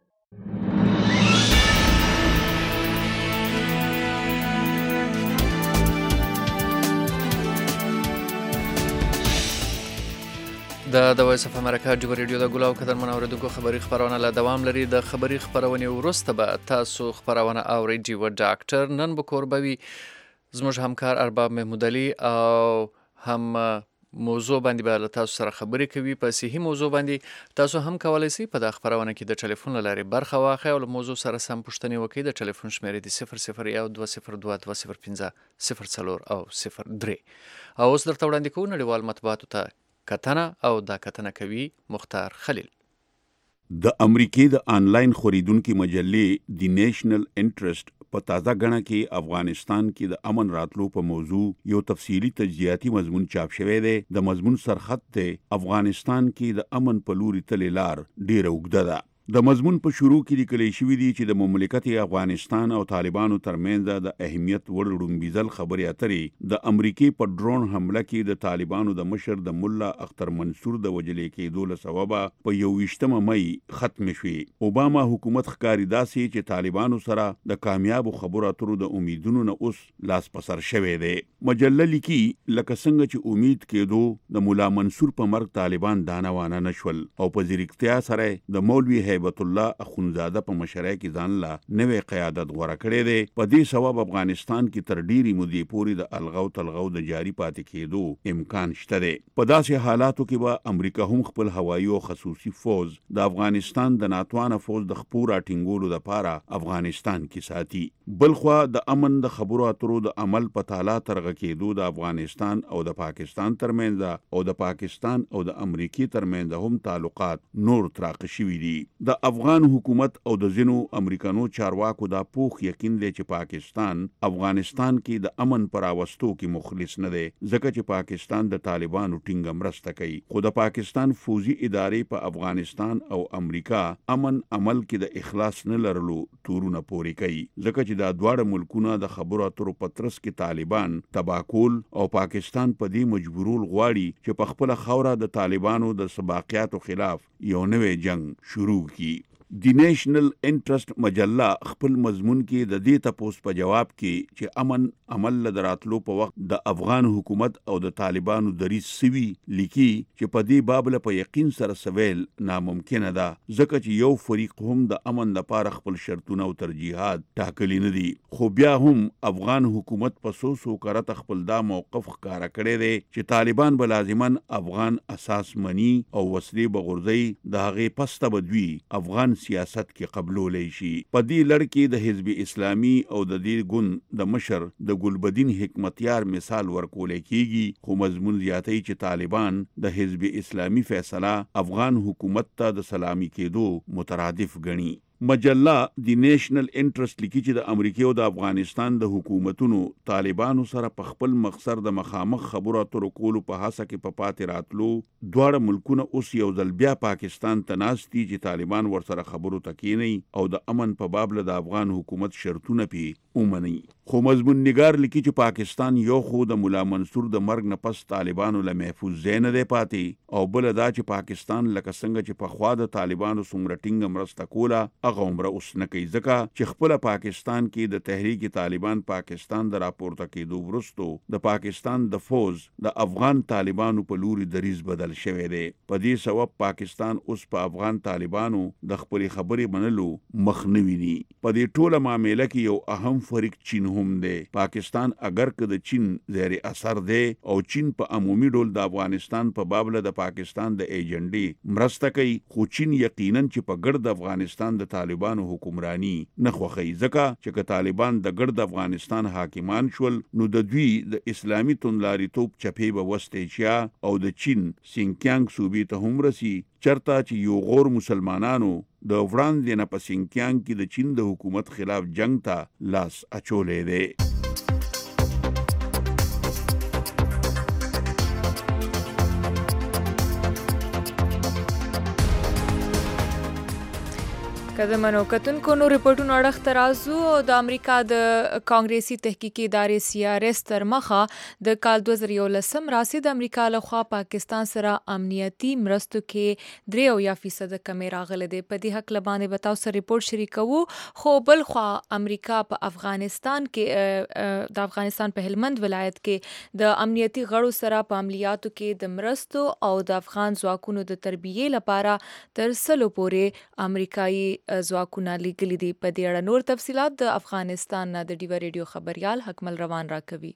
Speaker 3: د د وایس اف امریکا ډیوا ریډیو د ګلاو قدرمن اوریدونکو خبري خبرونه لا دوام لري. د خبري خبرونه وروسته به تاسو خبرونه اورئ. ډیوا ډاکټر نن به کوربوي زموږ همکار ارباب محمود علي او هم موضوع باندې به تاسو سره خبرې کوي. په صحیح موضوع باندې تاسو هم کولای شئ په د خبرونه کې د ټلیفون لاري برخه واخلئ او موضوع سره سم پوښتنه وکړئ. د ټلیفون شمیرې د صفر صفر یو دوه صفر دوه دوه صفر پنځه صفر څلور او صفر درې. او اوس درته وړاندې کوو نړیوال مطبوعاتو ته کتنه او دا کتنه کوي مختار خلیل.
Speaker 18: د امریکې د آنلاین خریدونکو مجلې دی نیشنل انټرست په تازه غڼه کې افغانستان کې د امن راتلو په موضوع یو تفصیلی تجزیاتی مضمون چاپ شوی دی. د مضمون سرخط ته افغانستان کې د امن په لوري تلې لار ډیره اوږده ده. د مضمون په شروع کې لیکل شوی دی چې د مملکت افغانستان او طالبانو ترمنځ د اهمیت وړ وړاندیزل خبرې اترې د امریکای په ډرون حمله کې د طالبانو د مشر د مولا اختر منصور د وجلې کېدو له سببه په یوویشتمه مۍ ختم شوې. اوباما حکومت ښکاري داسې چې طالبانو سره د کامیابو خبرو اترو د امیدونو نه اوس لاس پسر شوی دی. مجله لیکي لکه څنګه چې امید کېدو د مولا منصور په مرګ طالبان دانه وانه نشول او په ځیرکتیا سره د مولوي هیبت الله اخونزاده په مشرۍ کې ځان لا نوې قیادت غوړه کړې ده. په دې سبب افغانستان کې تر ډیرې مودې پورې د الغو تلغو د جاری پاتې کېدو امکان شته ده. په داسې حالاتو کې به امریکا هم خپل هوایي او خصوصي فوج د افغانستان د ناتوانه فوج د خپور اټینګولو لپاره افغانستان کې ساتي. بلخوا د امن د خبرو اترو د عمل په تالا ترغه کېدو د افغانستان او د پاکستان ترمنځ او د پاکستان او د امریکای ترمنځ هم تعلقات نور تراق شوي دي. د افغان حکومت او د ځینو امریکانو چارواکو دا پوخ یقین دی چې پاکستان افغانستان کې د امن پر راوستو کې مخلص نه دی، ځکه چې پاکستان د طالبانو ټینګه مرسته کوي. خو د پاکستان فوزي ادارې په افغانستان او امریکا امن عمل کې د اخلاص نه لرلو تورونه پوري کوي، ځکه چې دا دواړه ملکونه د خبرو اترو پترس کې طالبان تباکول او پاکستان په دې مجبورول غواړي چې په خپل خوره د طالبانو د سباقیاتو خلاف یو نوې جنگ شروع کی. دی نیشنل انټرست مجله خپل مضمون کې د دې تپوس په جواب کې چې امن عمل لدراتلو په وخت د افغان حکومت او د طالبانو دریځ سوي لیکي چې په دې باب له په یقین سره سویل ناممکنه ده، ځکه چې یو فریق هم د امن لپاره خپل شرطونه او ترجیحات ټاکلي نه دي. خو بیا هم افغان حکومت په سو سو کرت خپل دا موقف ښکاره کړی دی چې طالبان به لازما افغان اساس مني او وسلې به غورځي، د هغې پسته به دوی افغان سیاست کې قبولولی شي. په دې لړ کې د حزب اسلامي او د دې ګوند د مشر د ګلبدین حکمتیار مثال ورکولی کیږي، خو مضمون زیاتی چې طالبان د حزب اسلامي فیصله افغان حکومت ته د سلامي کېدو مترادف ګڼي. مجله دی نیشنل انټرست لیکي چې د امریکا او د افغانستان د حکومتونو طالبانو سره په خپل مقصد د مخامخ خبرو اترو کولو په هڅه کې په پاتې راتلو دواړه ملکونه اوس یو ځل بیا پاکستان ته ناست دي چې طالبان ورسره خبرو ته کینی او د امن په باب له د افغان حکومت شرطونه پی ومني. خو مضمون نگار لیکي چې پاکستان یو خو د مولا منصور د مرګ نه پس طالبانو له محفوظ ځای نه دی پاتې، او بل دا چې پاکستان لکه څنګه چې پخوا د طالبانو څومره ټینګه مرسته کوله هغه عمره اوس نه کوي، ځکه چې خپله پاکستان کې د تحریک طالبان پاکستان د راپورته کېدو وروستو د پاکستان د فوز د افغان طالبانو په لوري دریځ بدل شوی دی. په دې سبب پاکستان اوس په افغان طالبانو د خپلې خبرې منلو مخ نه ویني. په دې ټوله معامله کې یو اهم فریق چین هم دی. پاکستان اگر که د چین زیر اثر دی او چین په عمومي ډول د افغانستان په باب له د پاکستان د ایجنډې مرسته کوي، خو چین یقینا چې په ګرد افغانستان د طالبانو حکمرانی نه خوښوي، ځکه چې که طالبان د ګرد افغانستان حاکمان شول نو د دوی د اسلامي توندلاریتوب چپې به وست ایشیا او د چین سینکیانګ صوبې ته هم رسي، چرته چې یو غور مسلمانانو د وړاندې نه په سینکیانګ کې د چین د حکومت خلاف جنگ ته لاس اچولی دی.
Speaker 2: که د منو کتونکو نو ریپورټونو اړخ ته راځو. د امریکا د کانګریسي تحقیقي ادارې سی آر ایس تر مخه د کال دوه زره یولسم راسي د امریکا لخوا پاکستان سره امنیتي مرستو کې درې اویا فیصده کمې راغلی دی. په دې هکله باندې به تاسو سره ریپورټ شریکوو. خو بل خوا امریکا په افغانستان کې د افغانستان په هلمند ولایت کې د امنیتي غړو سره په عملیاتو کې د مرستو او د افغان ځواکونو د تربیې لپاره تر سلو پورې امریکایي ځواکونه لیږلي دي. په دې اړه نور تفصیلات د افغانستان نه د ډیوه ریډیو خبریال حکمل روان راکوي.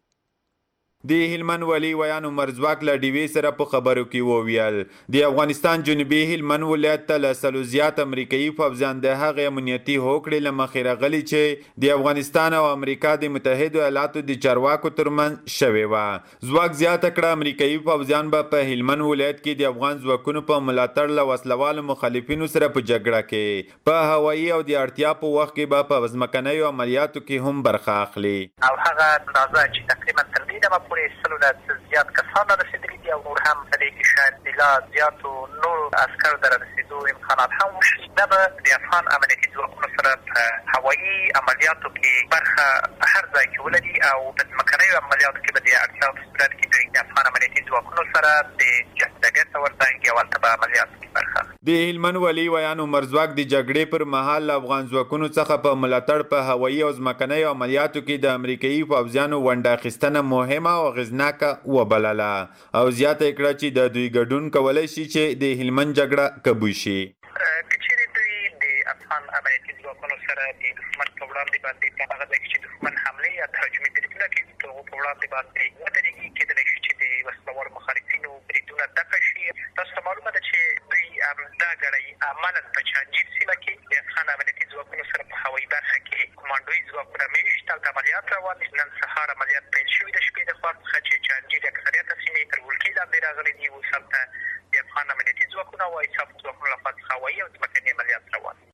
Speaker 19: د هلمند ولي ویان عمر ځواک له ډیوې سره په خبرو کې وویل د افغانستان جنوبي هلمند ولایت ته له سلو زیات امریکایي پوځیان د هغې امنیتي هوکړې له مخې راغلي چې د افغانستان او امریکا د متحدو ایالاتو د چارواکو ترمنځ شوې وه. ځواک زیاته کړه امریکایي پوځیان به په هلمند ولایت کې د افغان ځواکونو په ملاتړ له وسلوالو مخالفینو سره په جګړه کې په هوایي او د اړتیا په وخت کې به په ځمکنیو عملیاتو کې هم برخه اخلي.
Speaker 20: او هغه اندازه چې تقریبا تر دې دمه پورې سلو نه زیات کسان رسېدلي دي او نور هم په دې کې شاید د لا زیاتو نورو عسکرو د رارسېدو امکانات هم وشي. دا به د افغان امنیتي ځواکونو سره په هوایي عملیاتو کې برخه په هر ځای کې ولري او په ځمکنیو عملیاتو کې به د اړتیا په صورت کې دوی د افغان امنیتي ځواکونو سره د جهادګر ته ورځي او هلته به عملیاتو کې برخه.
Speaker 19: د هلمند ولي ویان عمر ځواک د جګړې پر مهال له افغان ځواکونو څخه په ملاتړ په هوایي او ځمکنیو عملیاتو کې د امریکایي پوځیانو ونډه اخیستنه مهمه او اغېزناکه وبلله او زیاته کړه چې د دوی ګډون کولی شي چې د هلمند جګړه قبول شي.
Speaker 20: که چیرې دوی د افغان امنیتي ځواکونو سره د دښمن په وړاندې باندې په هغه ځای کې چې دښمن حملې یا تهاجمي بریدونه کوي د هغو په وړاندې باندې ودرېږي، کېدلی شي چې د وسلوالو مخالفینو بریدونه دفع شي. تاسو ته معلومه ده چې دوی دا ګړی عملا په چانجیر سیمه کې د افغان امنیتي ځواکونو سره په هوایي برخه کې کومانډوي ځواکونه مېشت هلته عملیات روان دي. نن سهار عملیات پیل شوي د شپې د خوا څخه چې چانجیر اکثریته سیمې تر ولکې لاندې راغلي دي. اوس هلته د افغان امنیتي ځواکونو او ایساف ځواکونو لخوا څخه هوایي او ځمکني عملیات روان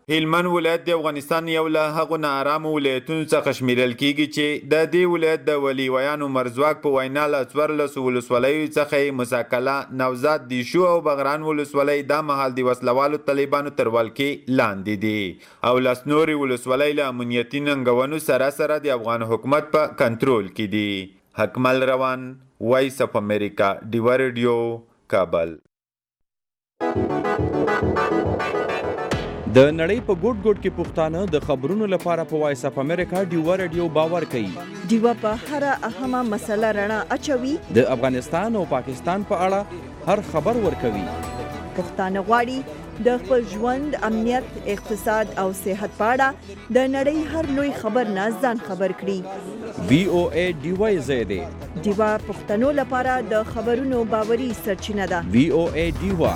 Speaker 19: هلمند ولایت د افغانستان یو له هغو ناارامو ولایتونو څخه شمیرل کیږي چې د دې ولایت د ولي ویانو مرزواک په وینا له څوارلسو ولسوالیو څخه یې مساکله، نوزاد، دیشو او بغران ولسوالۍ دا مهال د وسلوالو طالبانو تر ولکې لاندې دي او لس نورې ولسوالۍ له امنیتي ننګونو سره سره د افغان حکومت په کنټرول کې دي. حکمل روان، وایس اف امریکا، ډیوا ریډیو، کابل.
Speaker 10: د نړۍ په ګوټ ګوټ کې پښتانه د خبرونو لپاره په وایس اف امریکا ډیوا ریډیو باور کوي.
Speaker 1: ډیوا په هر اهمه مسله رڼا اچوي.
Speaker 10: د افغانستان او پاکستان په اړه هر خبر ورکوي.
Speaker 1: پښتانه غواړي د خپل ژوند، امنیت، اقتصاد او صحت په اړه د نړۍ هر لوی خبر نه ځان خبر کړي.
Speaker 10: وی او ای ډیوا زیاده
Speaker 1: ډیوا پښتنو لپاره د خبرونو باوري سرچینه ده.
Speaker 10: وی او ای ډیوا.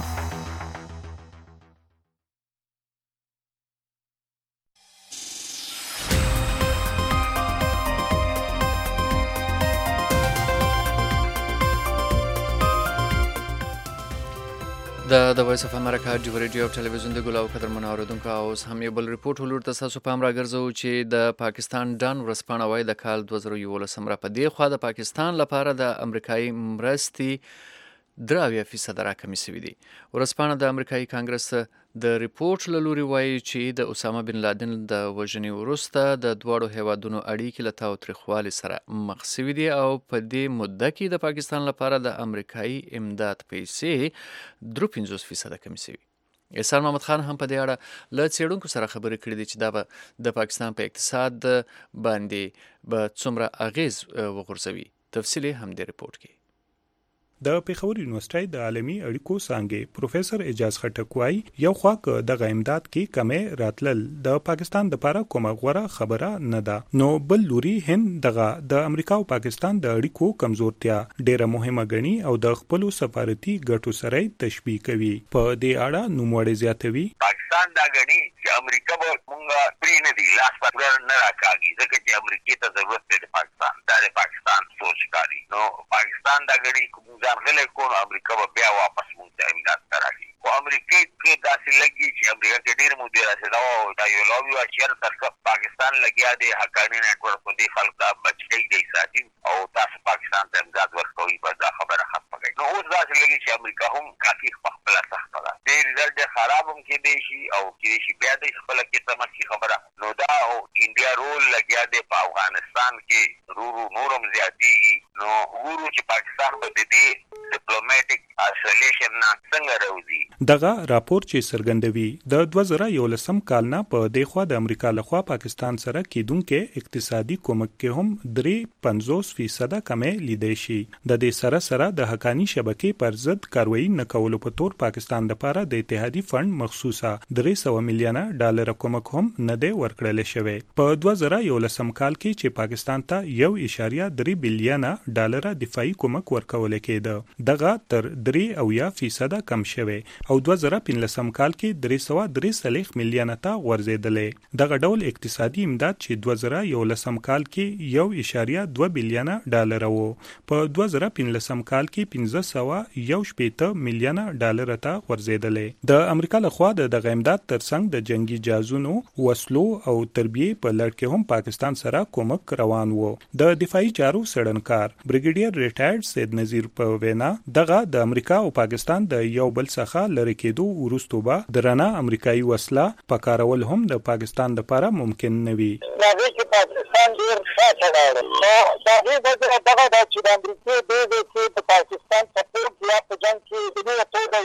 Speaker 3: د د وایس اف امریکا ډیوا ریډیو او ټلویزیون د ګلاو قدرمن اوریدونکو اوس هم یو بل ریپورت ولور تاسو پام راګرځو چې د پاکستان ډان ورسپانه وای د کال دوه زره یولس را په دی خو د پاکستان لپاره د امریکایي مرستې دراویا فیصد راکمې شوې دي. ورسپانه د امریکایي کانګرس د ریپورت له لوري وایي چې د اسامه بن لادن د وژنې وروسته د دواړو هیوادونو اړیکې له تاوتریخوالي سره مخ شوي دي او په دې مدته کې د پاکستان لپاره د امریکایي امداد پیسې درې پنځوس فیصده کمې شوي. احسان محمد خان هم په دې اړه له څېړونکو سره خبرې کړې دي چې دا به د پاکستان په اقتصاد باندې به څومره اغیز وغورځوي. تفصیل هم د ریپورت کې.
Speaker 21: د پیښور یونیورسيټي د عالمي اړیکو څانګې پروفیسور اعجاز خټک وايي یو خوا ک د امداد کې کمې راتلل د پاکستان د لپاره کومه غوړه خبره نه ده، نو بل لوري هند دغه د امریکا او پاکستان د اړیکو کمزورتیا ډیره مهمه ګڼي او د خپل سفارتي ګټو سره تشبیه کوي. په دې اړه نوموړی زیاتوي
Speaker 22: پاکستان دا غني چې امریکا به مونږه پری نه دی لاس پاتور نه راکاږي ځکه چې امریکا ته ضرورت دی پاکستان دا د پاکستان سوچ کاری نو پاکستان دا غني کوم ځانګړی کوو امریکا به بیا واپس مونږ ته امداد راکړي. خو امریکا کې داسې لګي چې امریکا کې ډېر مودې راځي او دا یو لوی واچر تر پاکستان لګیا دی حقانی نتورک په دې خلک دا بچی دی ساتي او تاسو پاکستان ته امداد ورکوي په دا خبره ختمه کړي. نو اوس داسې لګي چې امریکا هم کافي خپل سخته ده دې رزلټ خراب هم کې دی شي او کې شي بیا د خپل کې تمشي خبره نو دا او انډیا رول لګیا دی په افغانستان کې رورو نورم زیاتیږي نو ورو چې پاکستان په دې ډیپلوماټیک اسولیشن نه څنګه راوځي.
Speaker 21: دغه راپور چې څرګندوي د دوه زره یولسم کال نه په دغه د امریکا لخوا پاکستان سره کېدونکو اقتصادي کومک کې هم درې پنځوس فیصد کمې لیدای شي. د دې سره سره د حقانی شبکې پر ضد کاروایی نه کولو په تور پاکستان لپاره د اتحادي فند مخصوصه درې سوه میلیونه ډالر کومک هم نه دی ورکړل شوی. په دوه زره یولسم کال کې چې پاکستان ته یو اشاریه درې بلیونه ډالر دفاعي کومک ورکول کېده دغه تر درې او یا فیصد کم شوی او دوه زره پنځلسم کال کې درې سوه درې څلوېښت میلیونه ته ورزیدلې. دغه ډول اقتصادي امداد چې دوه زره یولسم کال کې یو اشاریه دوه بلیونه ډالر وو په دوه زره پنځلسم کال کې پنځه سوه یو شپېته میلیونه ډالر ته ورزیدلې. د امریکا لخوا د دغه امداد ترڅنګ د جنگي جهازونو وسلو او تربیه په لړ کې هم پاکستان سره کومک روان وو. د دفاعي چارو سړنکار بریګیډیر ریټایرډ سید نذیر په وینا دغه د امریکا او پاکستان د یو بل څخه لری کېدو وروسته به درنه امریکایي وسله پکارول هم د پاکستان لپاره ممکن نه وي.
Speaker 23: پاکستان ډیر ښه چلاړ نو دا دې دغه د چې د امریکا د دې د پاکستان سپورټ یا په جنگ کې د دې ټول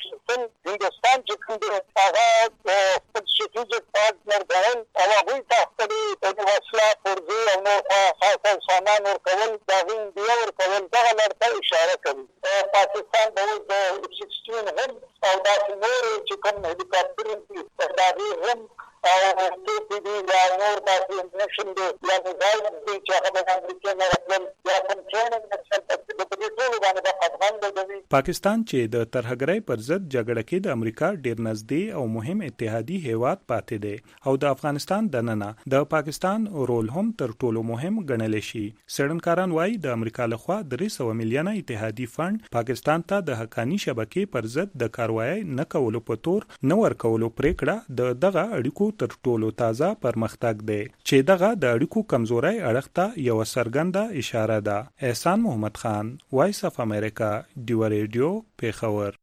Speaker 23: د هندستان چې کوم د هغه د strategic partner ګڼل او هغوی ته خپلې د وسله پرزې او نور خاصه سامان ورکول د هغوی انډیا ورکول دغه لړ ته اشاره کوي. پاکستان به اوس د اف سکسټین هم او داسې نورې چې کوم هلیکاپټرونه دي د هغې هم او توپي دي یا نور داسې انفلیکشن دی یا میزایل دي چې هغه د امریکې نه راتلل یا کوم ټریننګ د په دې ټولو باندې به قدغن لګوي.
Speaker 21: پاکستان چې د ترهګرۍ پر ضد جګړه کې د امریکا ډیر نږدې او مهم اتحادي هیواد پاتې دی او د افغانستان دننه د پاکستان رول هم تر ټولو مهم ګڼل شي. څېړنکاران وایي د امریکا لخوا درې سوه میلیونه اتحادي فند پاکستان ته د حقاني شبکې پر ضد د کاروایی نه کولو په تور نه ورکولو پریکړه د دغه اړیکو تر ټولو تازه پرمختګ دی چې دغه د اړیکو کمزوري اړخ ته یو څرګنده اشاره ده. احسان محمد خان، وایس اف امریکا، ډیو ریډیو، پیښور.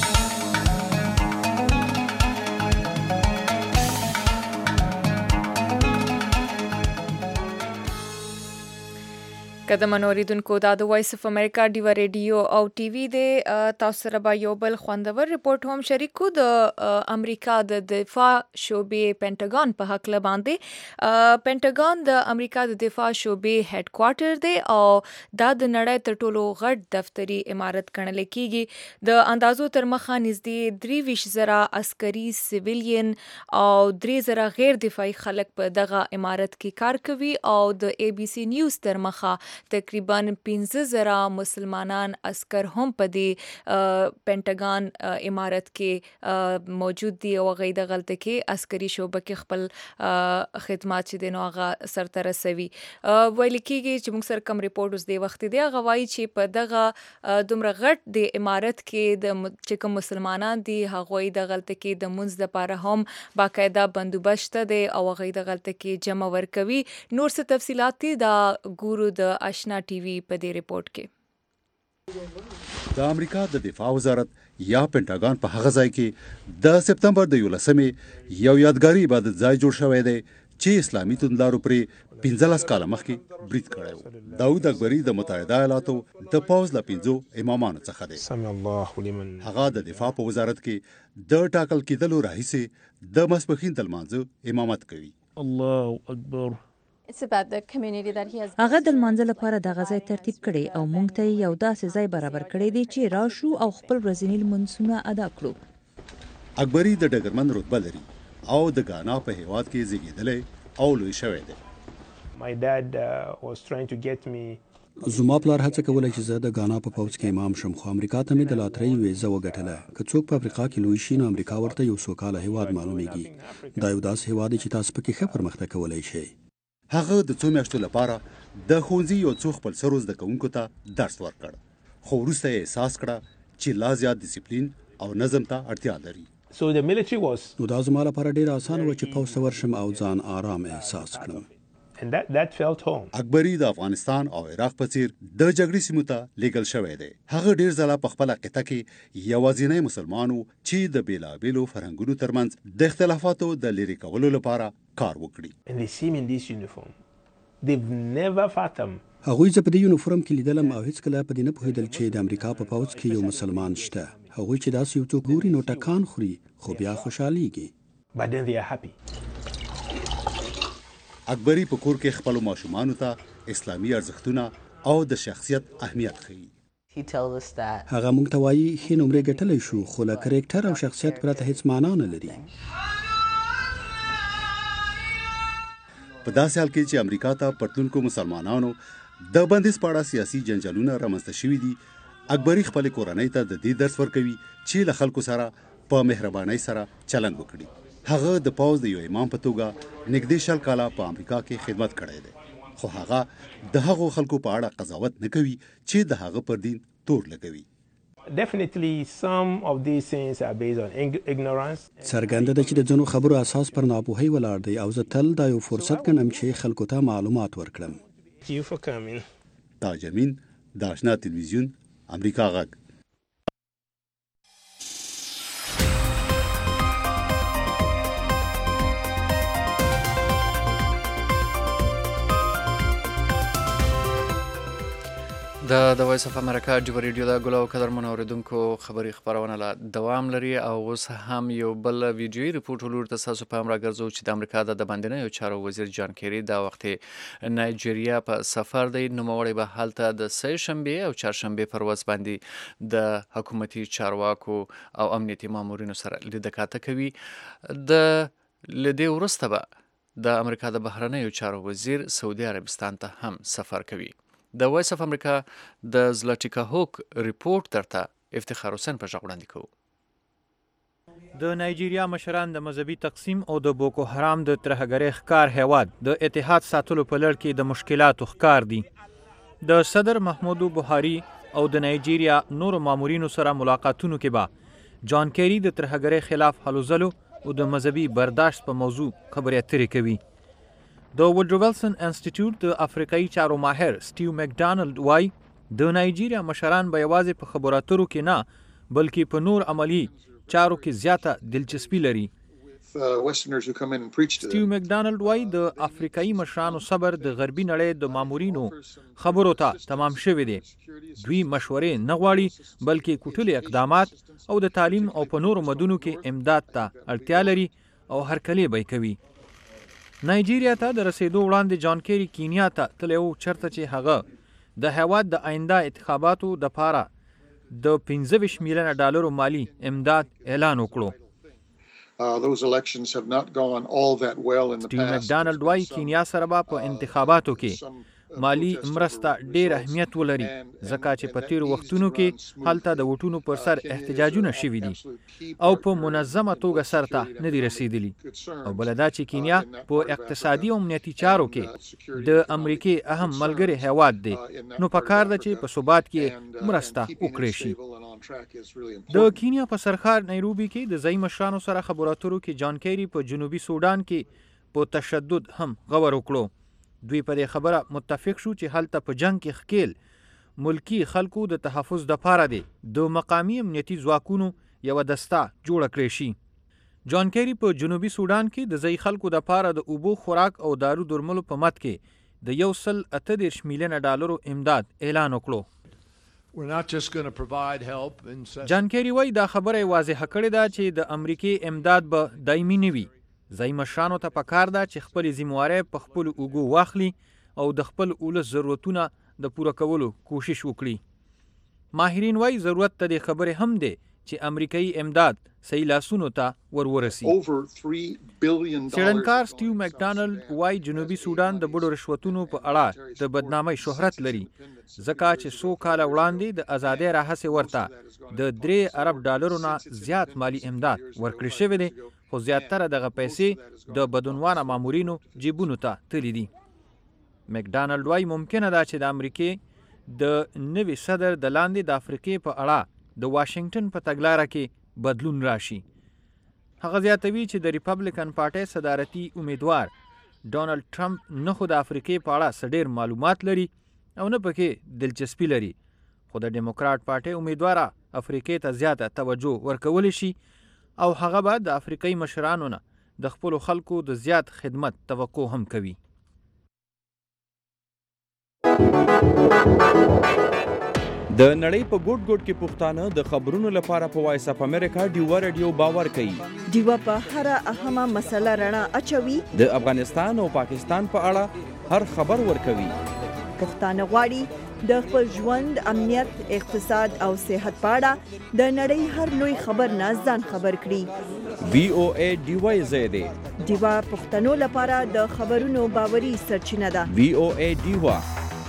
Speaker 2: قدم اوریدونکو دا د وایس اف امریکا ډیو ریډیو او ټي وي د تاسو سره به یو بل خوندور ریپورت هم شریک کو د امریکا د دفاع شعبې پینټاګان په حق له باندې. پینټاګان د امریکا د دفاع شعبې هډ کوارټر دی او دا د نړۍ تر ټولو غټ دفتري عمارت ګڼل کیږي. د اندازو تر مخه نږدې درې ویشت زره عسکري سیویلین او درې زره غیر دفاعي خلک په دغه عمارت کې کار کوي او د اے بي سي نیوز تر مخه تقریبا پنځه زره مسلمانان عسكر هم په دې پینټاګان عمارت کې موجود دي او غي د غلطه کې عسکري شعبه کې خپل خدمات چې دینو هغه سرته رسوي. ویل کېږي چې موږ سره کوم ریپورت اوس دی وخت دی هغه وایي چې په دغه دومره غټ د عمارت کې د چې کوم مسلمانان دي هغه د غلطه کې د منځ لپاره هم باقاعده بندوبست دی او غي د غلطه کې جمع ورکوي. نور څه تفصيلات دي دا ګورو د آشنا ټي وي په دې ریپورت کې.
Speaker 4: د امریکا د دفاع وزارت یا پینټاګان په هغه ځای کې د سپتمبر د یولسمې یو یادګاري عبادت ځای جوړ شوی دی چې اسلامي توندلارو پرې پنځلس کاله مخکې برید کړی و. داود اکبري د متحده ایالاتو د پوځ له پنځو امامانو څخه دی. هغه د دفاع په وزارت کې د ټاکل کېدلو راهیسې د ماسپښین د لمانځه امامت کوي.
Speaker 5: الله اکبر.
Speaker 7: هغه د لمانځه لپاره د غځای ترتیب کړي او موږ ته یو داسې ځای برابر کړی دی چې راشو او خپل ورځنی لمونځونه ادا کړو.
Speaker 4: اکبري د ډګرمن رتبه لري او د غانا په هیواد کې زیږیدلی او لوی شوی دی.
Speaker 5: My dad uh, was trying to get me
Speaker 24: زما پلار هڅه کوله چې زه د غانا په پوځ کې امام شم خو امریکا ته مې د لاترۍ ویزه وګټله. که څوک په افریقا کې لوی شي نو امریکا ورته یو سوکاله هیواد معلومیږي. دا یو داسې هیواد دی چې تاسو پکې ښه پرمختګ کولی شئ.
Speaker 4: هغه د څو میاشتو لپاره د ښوونځي یو څو خپل سرو زده کوونکو ته درس ورکړ خو وروسته یې احساس کړه چې لا زیات ډیسپلین او نظم ته اړتیا لري.
Speaker 5: So the military was
Speaker 24: نو دا زما لپاره ډیر اسانه و چې پوځ ته ورشم او ځان آرام احساس کړم.
Speaker 5: and that that felt home.
Speaker 4: اکبري د افغانستان او عراق په څیر د جګړې سیمو ته لیږل شوی دی. هغه ډیر ځله په خپل قطعه کې یوازینی مسلمان و چې د بیلابیلو فرهنګونو ترمنځ د اختلافاتو د لرې کولو لپاره کار وکړي.
Speaker 5: And they see me in this uniform. They've never fathomed.
Speaker 24: هغوی زه په دې یونیفورم کې لیدلم او هیڅکله په دې نه پوهېدل چې د امریکا په پوځ کې یو مسلمان شته. هغوی چې داسې یو څوک ګوري نو ټکان خوري خو بیا خوشحالیږي.
Speaker 5: But then they are happy.
Speaker 4: اکبري په کور کې خپل ماشومانو ته اسلامي ارزښتونه او د شخصیت اهمیت ښيي.
Speaker 24: هغه موږ ته وایي ښې نمرې ګټلی شو خو له کرکټر او شخصیت پرته هیڅ معنا نه لري.
Speaker 4: په داسې حال کې چې امریکا ته پرتلونکو مسلمانانو د بندیز په اړه سیاسي جنجالونه رامنځته شوي دي، اکبري خپلې کورنۍ ته د دې درس ورکوي چې له خلکو سره په مهربانۍ سره چلند وکړي. هغه د پوځ د یو امام په توګه نږدې شل کاله په امریکا کې خدمت کړی دی خو هغه د هغو خلکو په اړه قضاوت نه کوي چې د هغه پر دین تور لګوي.
Speaker 5: Definitely some of these things are based on ignorance.
Speaker 24: څرګنده ده چې د ځینو خبرو اساس پر ناپوهۍ ولاړ دی او زه تل دا یو فرصت ګڼم چې خلکو ته معلومات ورکړم.
Speaker 5: Thank you for coming.
Speaker 4: تاج امین، د آشنا تلویزیون، امریکا غږ.
Speaker 3: د د وایس اف امریکا ډیو ریډیو د ګلو قدرمنو اوریدونکو خبري خبرونه لا دوام لري او اوس هم یو بل ویډیوي ریپورت ولور تاسو په امر راګرځو چې د امریکا د باندې چارو وزیر جان کیری دا وخت نایجیریا په سفر دی. نوموړی به هلته د سه شنبه او چهارشنبه پرواز باندې د حکومتي چارواکو او امنیتي مامورینو سره لیدکاته کوي. د لدې وروسته به د امریکا د بهرنیو چارو وزیر سعودي عربستان ته هم سفر کوي. د وایس اف امریکا د زلاتیکا هوک ریپورت درته افتخار حسین په ژغ وړاندې کوو.
Speaker 6: د نایجیریا مشران د مذهبي تقسیم او د بوکو حرام د ترهګرۍ ښکار هیواد د اتحاد ساتلو په لړ کې د مشکلاتو ښکار دي. د صدر محمودو بوهاري او د نایجیریا نورو مامورینو سره ملاقاتونو کې به جان کیری د ترهګرۍ خلاف هلو ځلو او د مذهبي برداشت په موضوع خبرې اترې کوي. د وډرو ویلسن انسټیټیوټ د افریقایي چارو ماهر سټیو مکډانلډ وایي د نایجیریا مشران به یوازې په خبرو اترو کې نه بلکې په نور عملی چارو کې زیاته دلچسپي لري. سټیو مکډانلډ وایي د افریقایي مشرانو صبر د غربي نړۍ د مامورینو خبرو ته تمام شوی دی. دوی مشورې نه غواړي بلکې کوټلي اقدامات او د تعلیم او په نورو مدونو کې امداد ته اړتیا لري او هرکلی به کوي. نایجیریا ته د رسیدو وړاندې جان کیری کینیا ته تللی و چرته چې هغه د هیواد د آینده انتخاباتو دپاره د پنځه ویشت میلیونه ډالرو مالی امداد اعلان وکړو. سټیو مکډانلډ وایي کینیا سره به په انتخاباتو کې مالی مرسته ډیر اهمیت ولري ځکه چې په تیرو وختونو کې هلته د ووټونو پر سر احتجاجونه شوي دي او په منظمه توګه سرته نه دي رسیدلي. او بله دا چې کینیا په اقتصادي او امنیتي چارو کې د امریکې اهم ملګری هیواد دی نو پکار ده چې په ثبات کې مرسته وکړي شي. د کینیا په سرخار نیروبي کې د ځایي مشرانو سره خبرو اترو کې جان کیری په جنوبي سودان کې په تشدد هم غور وکړو. دوی په دې خبره متفق شو چې هلته په جنگ کې ښکیل ملکی خلکو د تحفظ دپاره دی د مقامی امنیتي ځواکونو یوه دسته جوړه کړې شي. جان کیری په جنوبي سودان کې د ځایي خلکو دپاره د اوبو خوراک او دارو درملو په مد کې د یو سل اته دېرش میلیونه ډالرو امداد اعلان وکړو. جان کیری وایي دا خبره یې واضحه کړې ده چې د امریکې امداد به دایمي نه وي. ځایي مشرانو ته پکار ده چې خپلې ذمهوارۍ په خپلو اوږو واخلي او د خپل ولس ضرورتونه د پوره کولو کوشش وکړي. ماهرین وایي ضرورت ته دې خبرې هم دی چې امریکایي امداد صحیح لاسونو ته ور ورسي. څېړنکار سټیو مکډانلډ وایي جنوبي سودان د بډو رشوتونو په اړه د بدنامۍ شهرت لري ځکه چې څو کاله وړاندې د ازادۍ راهیسې ورته د درې ارب ډالرو نه زیات مالی امداد ورکړی شوی دی خو زیاتره دغه پیسې د بدعنوانه مامورینو جیبونو ته تللی دي. مکډانلډ وایي ممکنه ده چې د امریکې د نوي صدر د لاندې د افریقې په اړه د واشنگټن په تګلاره کې بدلون راشي. هغه زیاتوي چې د ریپبلیکن پارټۍ صدارتي امیدوار ډونالډ ټرمپ نه خو د افریقې په اړه څه ډېر معلومات لري او نه پکې دلچسپي لري خو د ډیموکرات پارټۍ امیدواره افریقې ته زیاته توجه ورکولی شي او هغه به د افریقایي مشرانو نه د خپلو خلکو د زیات خدمت توقع هم کوي.
Speaker 10: د نړۍ په ګوټ ګوټ کې پښتانه د خبرونو لپاره په وایس اف امریکا ډیوا رادیو باور کوي.
Speaker 1: ډیوا په هر اهمه مسله رڼا اچوي.
Speaker 10: د افغانستان او پاکستان په اړه هر خبر ورکوي.
Speaker 1: پښتانه غواړي د خپل ژوند امنیت اقتصاد او صحت په اړه د نړۍ هر لوی خبر نه ځان خبر کړي.
Speaker 10: وی او ای ډیوا زیاده
Speaker 1: ډیوا پښتنو لپاره د خبرونو باوري سرچینه ده.
Speaker 10: وی او ای ډیوا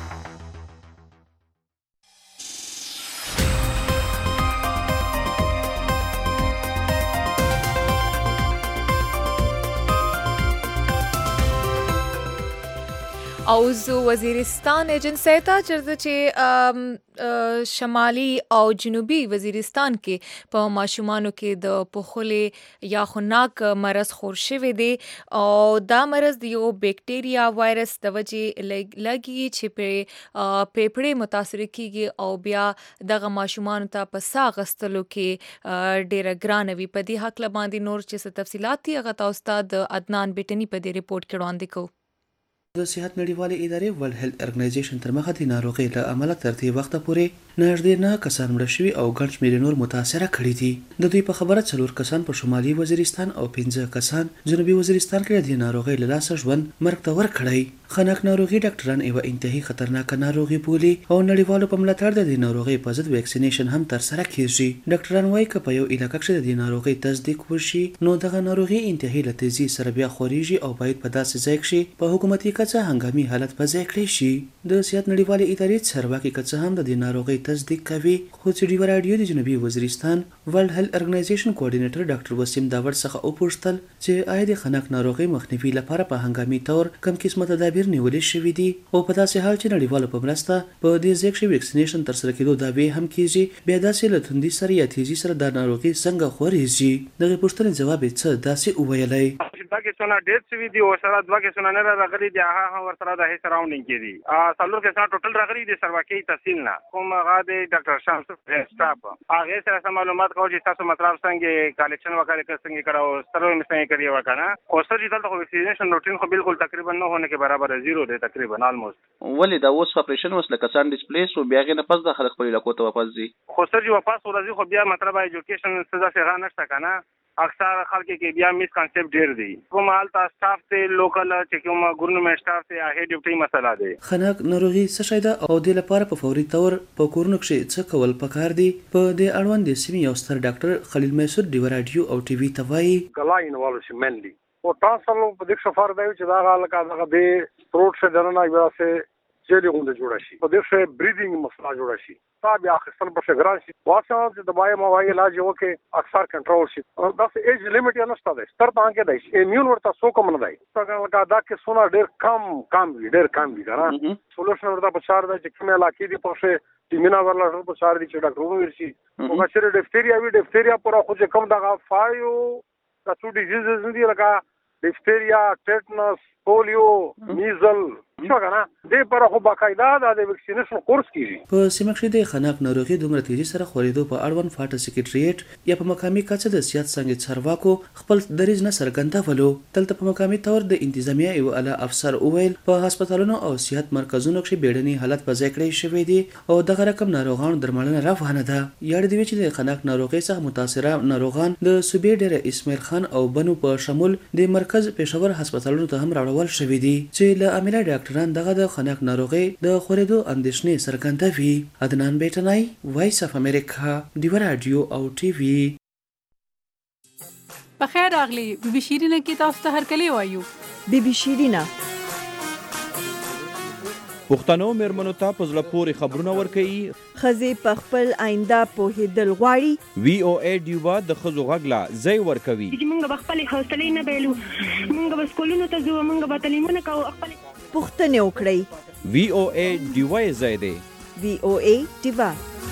Speaker 2: او زه وزیرستان ایجنسی ته چېرته چې شمالي او جنوبي وزیرستان کې په ماشومانو کې د پوښلې یا خناک مرض خور شوی دی او دا مرض د یو بیکټیریا وایرس د وجې لګي چې په پیپړې متاثر کیږي او بیا دغه ماشومانو ته په ساه اخیستلو کې ډیره ګرانه وي. په دې هکله باندې نور چې څه تفصیلات دي هغه تاسو ته د عدنان بیټني په دې ریپورټ کې وړاندې کوو.
Speaker 8: د صحت نړیوالې ادارې ورلد هیلث ارګنایزیشن تر مخه د ناروغۍ له امله تر دې وخته پورې نږدې نه کسان مړه شوي او ګڼ شمېر نور متاثره کړي دي. د دوی په خبره څلور کسان په شمالي وزیرستان او پنځه کسان جنوبي وزیرستان کې د ناروغۍ له لاسه ژوند مرګ ته ورکړی. خنک ناروغي ډاکټران یوه انتهایی خطرناکه ناروغي بولي او نړیوالو په ملاتړ د دې ناروغۍ په ضد ویکسینیشن هم ترسره کیږي. ډاکټران وایي که په یو علاقه کې د دې ناروغۍ تصدیق وشي نو دغه ناروغي انتهایی له تیزي سره بیا خوريږي او باید په داسې ځای کې په حکومتي کچه هنګامي حالت په ځای کړی شي. د صحت نړیوالې ادارې چارواکي کچه هم د دې ناروغۍ تصدیق کوي، خو چې ډیوه راډیو د جنوبي وزیرستان ورلد هیلث ارګنایزیشن کوارډینیټر ډاکټر وسیم داوړ څخه وپوښتل چې آیا د خنک ناروغۍ مخنیوي لپاره په هنګامي تور کوم قسمه تدابیر نیولې شوي دي او په داسې حال چې نړیوالو په مرسته په دې ځای کې ویکسینیشن ترسره کېدو دعوې هم کیږي، بیا داسې له توندي سره یا تیزي سره د ناروغۍ څنګه خورېږي؟ دغې پوښتنې ځواب یې څه داسې وویلی.
Speaker 9: دا کیسونه ډېر شوي دي او سره دوه کیسونه نه راغلي دي، هغه هم ورسره د هیڅ راونډینګ کې دي. څلور کیسونه ټوټل راغلي دي سروکي تحصیل نه، کوم هغه د ډاکټر شمس سټاف هغې سره سم معلومات کوو چې تاسو مطلب څنګه کالکشن وکړئ که څنګه کړه او سروې مې څنګه کړی وکړه نه خو سر چې دلته خو ویکسینیشن روټین خو بالکل تقریبا نه هونه کې برابر زیرو دی تقریبا آلموست.
Speaker 11: ولې دا اوس اپریشن وس لکه سان ډیسپلیس او بیا غي نه پس د خلک خپل علاقو ته واپس دي
Speaker 9: خو سر چې واپس ورځي خو بیا مطلب ایجوکیشن سزا څنګه نشته کنه اکثر خلک کې بیا میس کانسپټ ډیر دی کوم حالت سټاف ته لوکل چې کوم ګورنمنت سټاف ته هغه ډیوټي مسله دی.
Speaker 8: خنک ناروغي څه شي ده او د لپاره په فوري تور په کورونو کې څه کول پکار دي؟ په دې اړوند د سیمې یو ستر ډاکټر خلیل میسور ډیوه راډیو او ټي وي ته وایي
Speaker 12: ګلا انوالو شي منلی او تاسو په دې سفر دی چې دا حالت هغه د تھروټ څخه درنه واسه جېلي غونډه جوړه شي په دې سره بریدینګ مسله جوړه شي تا بیا خپل په شګران شي واسه چې د بای موای علاج وکي اکثر کنټرول شي دا ایج لیمټ یې نشته ده ستر تانګه دی ایمیون ورته سو کوم نه دی څنګه دا کې سونه ډېر کم کم ډېر کم دي کنه سولوشن ورته په چار دی چې کومه علاقې دی په څه تیمینا ورلا په چار دی چې ډاکټر ورشي او چې ډیفتیریا وی ډیفتیریا پر خو چې کم دغه فایو تاسو ډیزیزز دي لکه ډیفتیریا ټیټنس پولیو میزل څنګه دې پر خو باقاعده د ویکسینیشن کورس کیږي.
Speaker 8: په سیمه کې د خنک ناروغي دومره تیزی سره خورېدو په اړوند فاټا سکریټریټ یا په مقامي کچه د سیاست څنګه چارواکو خپل دریځ نه څرګندولو. دلته په مقامي تور د انتظامیه یو اعلی افسر اویل په هسپتالونو او صحت مرکزونو کې بیړني حالت په ځای کړی شوی دی او دغه رقم ناروغانو درملنه روانه ده. یاد دی چې د خنک ناروغي څخه متاثره ناروغان د صوبې ډېر اسماعیل خان او بنو په شمول د مرکز پېښور هسپتالونو ته هم راوړل شوی دی چې له امله ډاکټران دغه د خنک ناروغي د خورېدو اندېښنې څرګندوي. عدنان بیٹنای، وایس اف امریکا، ډیوه راډیو او ټي وي.
Speaker 25: بخیر راغلی بي بي شیرینه کې تاسو ته هرکلی وایو.
Speaker 1: بي بي شیرینه
Speaker 10: پښتنو میرمنو ته په زړه پورې خبرونه ورکوي،
Speaker 1: ښځې په خپل آینده پوهېدل غواړي.
Speaker 10: وی او ای ډیوه د ښځو غږ لا ځای ورکوي
Speaker 26: چې موږ به خپلې حوصلې نه بایلو، موږ به سکولونو ته ځو، موږ به تعلیمونه کوو، خپلې
Speaker 1: پوښتنې وکړئ.
Speaker 10: وی او ای ډیوه یې ځای دی.
Speaker 1: وی او ای ډیوه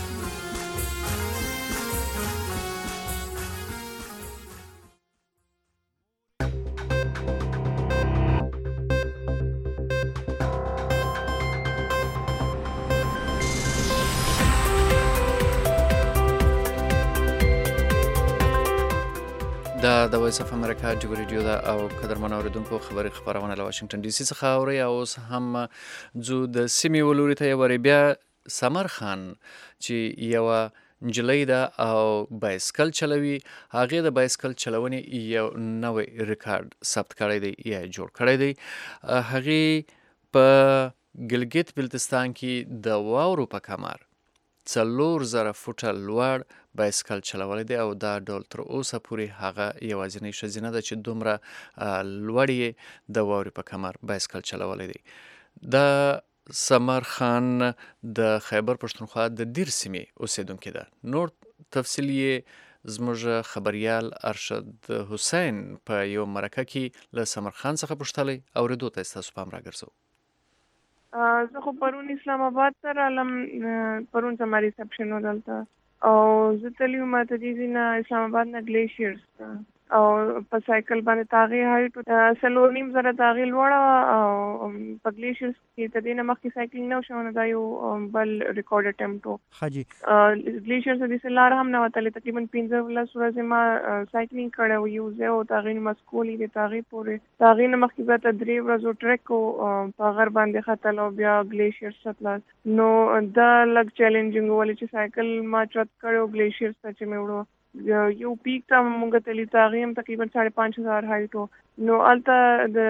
Speaker 3: دا د وایس اف امریکا ډیوه ریډیو ده او قدرمن اوریدونکو خبري خبرونه له واشنگټن ډي سي څخه اوري. اوس هم زو د سیمې ولوري ته یوري بیا سمر خان چې یو نجلۍ ده او بایسکل چلوي، هغه د بایسکل چلونې یو نوې ریکارډ ثبت کړی دی یا جوړ کړی دی. هغه په ګلګت بلتستان کې د واورو په کمر څلور زره فوټه لوړ بایسکل چلولی دی او دا ډول تر اوسه پورې هغه یوازینۍ ښځینه ده چې دومره لوړ یې د واورې په کمر بایسکل چلولی دی. د سمر خان د خیبر پښتونخوا د دیر سیمې اوسیدونکې ده. نور تفصیل یې زموږ خبریال ارشد حسین په یو مرکه کې له سمر خان څخه پوښتلی، اورېدو ته ستاسو پام راګرځو.
Speaker 27: زه خو پرون اسلام آباد ته رالم، پرون زما ریسپشن و دلته او زه تللی وم ته دې ځای نه اسلام آباد نه ګلیشیرز ته او په سایکل باندې تاغي هایټ سلور نیم زره تاغي لوړه او په ګلیشیرز کې تدې نه مخکې سایکلینګ نه شو نه دا یو بل ریکارډ اټمپټ و
Speaker 13: حاجی
Speaker 27: ګلیشیرز د سلار هم نه وتل تقریبا پنځه ولس ورځې ما سایکلینګ کړو یو زه او تاغي مسکولي د تاغي پورې تاغي نه مخکې به تدریب ورځو ټریک او په غر باندې خطل او بیا ګلیشیرز ستل نو دا لګ چیلنجینګ ولې چې سایکل ما چت کړو ګلیشیرز ته چې مې وړو یو پیک ته مونږ ته لیداغي هم تقریبا ساڑھے پانچ هزار هایټ نو الته د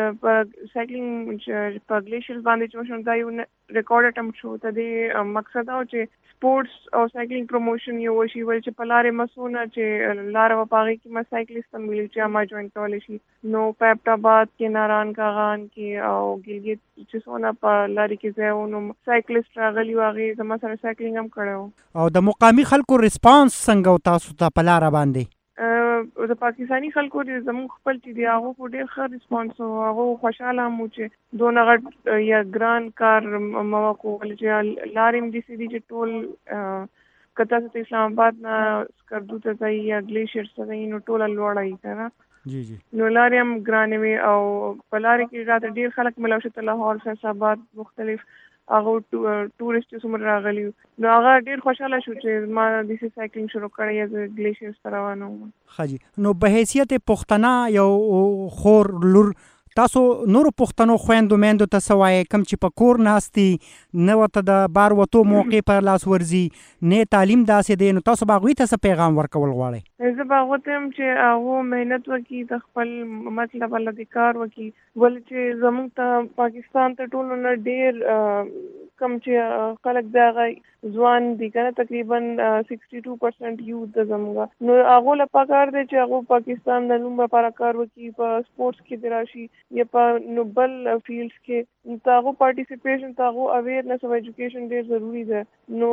Speaker 27: سایکلینګ په ګلیشیرز باندې چې شون دا یو ریکارډ اټمپټ شو ته د مقصد او چې سپورتس او سایکلینګ پروموشن یو شی ول چې په لارې مسونه چې لار و پاغي کې ما سایکلیست ملي چې ما جوائن کول شي نو په آباد کې ناران کاغان کې او ګلګت چې سونه په لارې کې ځای نو سایکلیست راغلی واغې زما سره سایکلینګ هم کړو
Speaker 13: او د مقامی خلکو ریسپانس څنګه تاسو ته په لار باندې
Speaker 27: د پاکستانی خلکو د زموږ خپل چې دی هغه په ډېر ښه ریسپانس او هغه خوشاله مو چې دونه غټ یا ګران کار مواقع ول چې لاریم دي سي دي چې ټول کته ته اسلام آباد نه سکردو ته ځي یا ګلیشیر ته نو ټول لوړای کنه
Speaker 13: جی جی
Speaker 27: نو لاریم ګرانې وي او په لارې کې راته ډېر خلک ملو شته لاهور فیصلاباد مختلف هغه ټورست څومره راغلی نو هغه ډیر خوشاله شو چې ما د سایکلینګ شروع کړی از ګلیشیرز ته روانه وم
Speaker 13: خاجي نو به حیثیت پښتنه یو خور لور تاسو نور پښتنو خويندو میندو ته سوای کم چې په کور ناستي نو ته د بار وته موقع پر لاس ورزي نه تعلیم داسې دی نو تاسو باغوي ته پیغام ورکول غواړئ
Speaker 27: زه باغوته هم چې هغه مهنت وکي د خپل مطلب ول د کار وکي ول چې زموږ ته پاکستان ته ټول نه ډیر کم چې خلک دا ځوان دي کنه تقریبا سکسٹی ټو پرسنٹ یوث د زموږ نو هغه له پکار دی چې هغه پاکستان د نوم لپاره کار وکي په سپورتس کې دراشي یا په نوبل فیلډز کې تاغو پارټیسیپیشن تاغو اویرنس او ایجوکیشن ډیر ضروری ده نو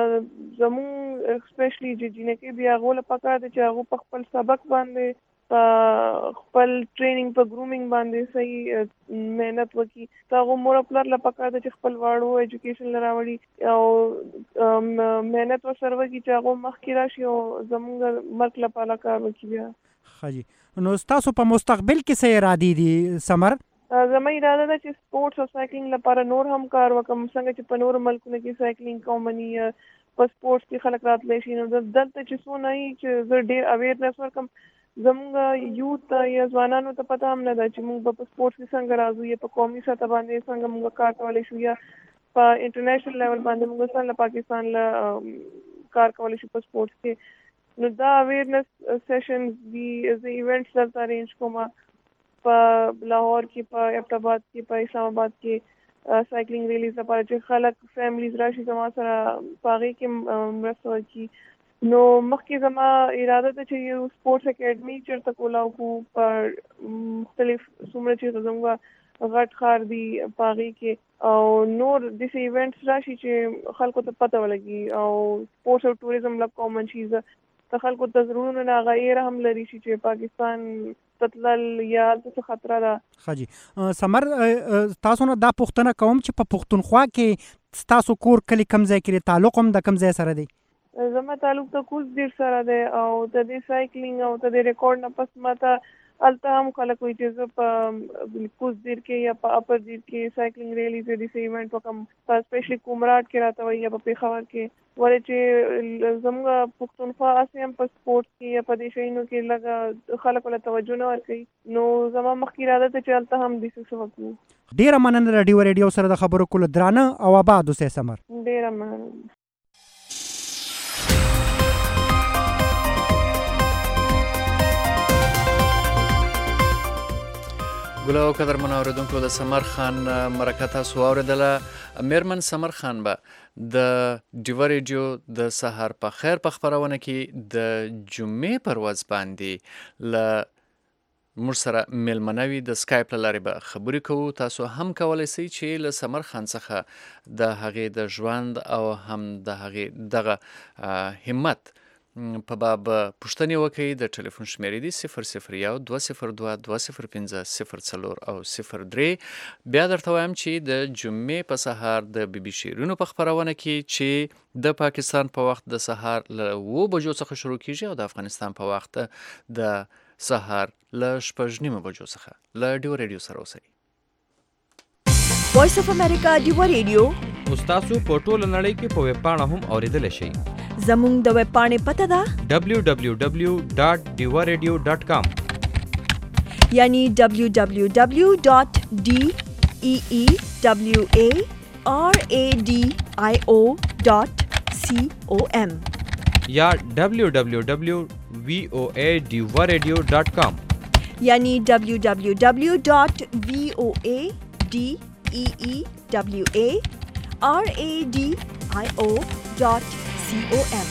Speaker 27: زموږ اسپیشلی چې جنکه بیا هغه له پکار دی چې هغه په خپل سبق باندې په خپل ټریننګ په ګرومینګ باندې صحیح مهنت وکي تاغو مور خپل لا پکار دی چې خپل واړو ایجوکیشن لراوړي او مهنت وسره وکي چې هغه مخکې راشي او زموږ مرګ لپاره کار وکي بیا
Speaker 13: خاجي نو تاسو په مستقبل کې څه ارادي دي سمر
Speaker 27: زما اراده ده چې سپورتس او سایکلینګ لپاره نور هم کار وکم څنګه چې په نور ملکونو کې سایکلینګ کومني په سپورتس کې خلک راتلی شي نو دلته چې څونه یې چې زه ډېر اویرنس ورکم زموږ یوث یا ځوانانو ته پته هم نه ده چې موږ په سپورتس کې څنګه راځو یا په قومي سطح باندې څنګه موږ کار کولی شو یا په انټرنیشنل لیول باندې موږ څنګه پاکستان له کار کولی شو په سپورتس کې نو دا اویرنس سیشنز دي زه ایونټس دلته ارینج کوم په لاهور کې په ابټاباد کې په اسلام آباد کې سایکلینګ ریلیز لپاره چې خلک فیملیز راشي زما سره په هغې کې مرسته وکړي نو مخکې زما اراده ده چې یو سپورټس اکیډمي چېرته کولاو کو په مختلف څومره چې زموږ غټ ښار دي په هغې کې او نور داسې ایونټس راشي چې خلکو ته پته ولګي او سپورټس او ټوریزم لږ کامن شي ته خلکو ته زړونو نه هغه ایره هم لري شي چې پاکستان تطلل یا څه خطر ده
Speaker 13: خاجي سمر تاسو نه دا پوښتنه کوم چې په پښتونخوا کې تاسو کور کلی کم ځای کې تعلق هم د کم ځای سره دی
Speaker 27: زما تعلق ته کوز ډیر سره دی او د دې سایکلینګ او د ریکارډ نه پس ماته الته هم خلک وایي چې زه په کوز دیر کې یا په اپر دیر کې سایکلینګ ریلیز د دې ایونت وکم په سپیشلی کومراټ کې راته وایي یا په پیښور کې ولې چې زموږ پښتونخوا اسې هم په سپورټ کې یا په دې شیانو کې لږ خلک له توجه نه ورکوي نو زما مخکې اراده ده چې الته هم داسې څه وکړو
Speaker 13: ډیره مننه راډیو ریډیو سره د خبرو کولو درانه او آباد اوسئ سمر
Speaker 27: ډیره مننه
Speaker 3: ګلو قدر منوردونکو د سمر خان مرکه تاسو اوریدله میرمن سمر خان به د ډیو ریډیو د سحر په خیر په خبرونه کې د جمعې پر ورځ باندې ل موږ سره میلمنوي د سکایپ لارې به خبرې کوو تاسو هم کولی شئ چې له سمر خان څخه د هغې د ژوند او هم د هغې دغه همت په باب پوښتنې وکړئ د ټلیفون شمیرې دي صفر صفر یو دوه صفر دوه دوه صفر پنځه صفر څلور او صفر درې بیا درته وایم چې د جمعې په سهار د بي بي شیرینو په خپرونه کې چې د پاکستان په وخت د سهار له اوه بجو څخه شروع کیږي او د افغانستان په وخت د سهار له شپږ نیمه بجو څخه له ډیو ریډیو سره اوسئ.
Speaker 1: وایس اف امریکا ډیو ریډیو
Speaker 10: تاسو په ټوله نړۍ کې په ویب پاڼه هم اوریدلی شئ.
Speaker 1: زموږ د ویب پاڼې پته ده
Speaker 10: دبلیو دبلیو دبلیو ډاټ ډیوا ریډیو ډاټ کام
Speaker 1: یعنی دبلیو دبلیو دبلیو ډاټ ډي ای ای دبلیو ای آر ای ډي آی او ډاټ سی او ایم
Speaker 10: یا دبلیو دبلیو دبلیو وی او ای ډیوا ریډیو ډاټ کام
Speaker 1: یعنی دبلیو دبلیو دبلیو ډاټ وی او ای ډي ای ای دبلیو ای آر ای ډي آی او ډاټ سی او ایم.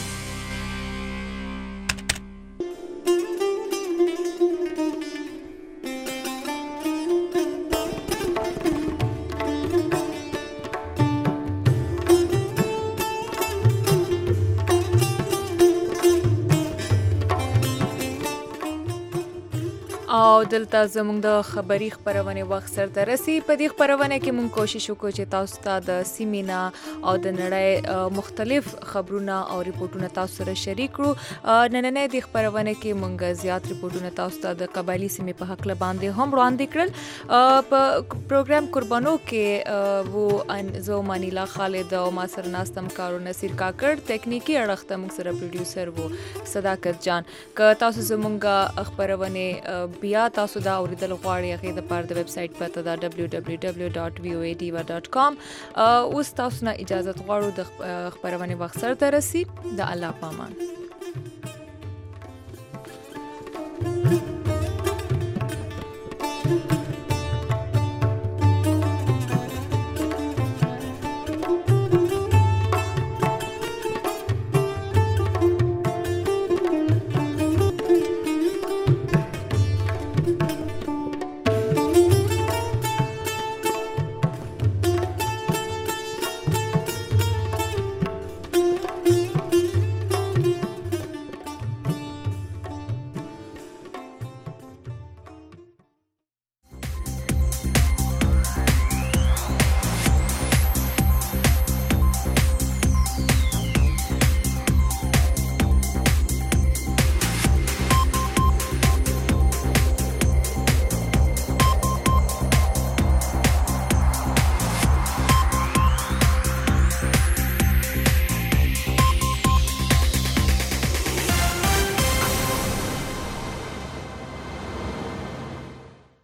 Speaker 2: او دلته زموږ د خبري خبرونه وخت سره رسي. په دې خبرونه کې موږ کوشش وکړو چې تاسو ته د سیمینا او د نړۍ مختلف خبرونه او ریپورتونه تاسو سره شریک کړو. نننې د خبرونه کې موږ زیات ریپورتونه تاسو ته د قبایلی سیمې په حق باندې هم وړاندې کړل. په پروګرام قربانو کې وو ان زو مانیلا خالد او ما سره ناستم کارو نصیر کاکړ، ټیکنیکی اړخ ته موږ سره پروډوسر وو صداقت جان. که تاسو زموږ خبرونه بیا تاسو دا اوریدل غواړئ هغه د پاره د ویب سټ پته دا دبلیو دبلیو دبلیو ډاټ وی او ای ډیوا ډاټ کام. اوس تاسو نه اجازه غواړو د خبرونه وخت سره ترسي. د الله پامان.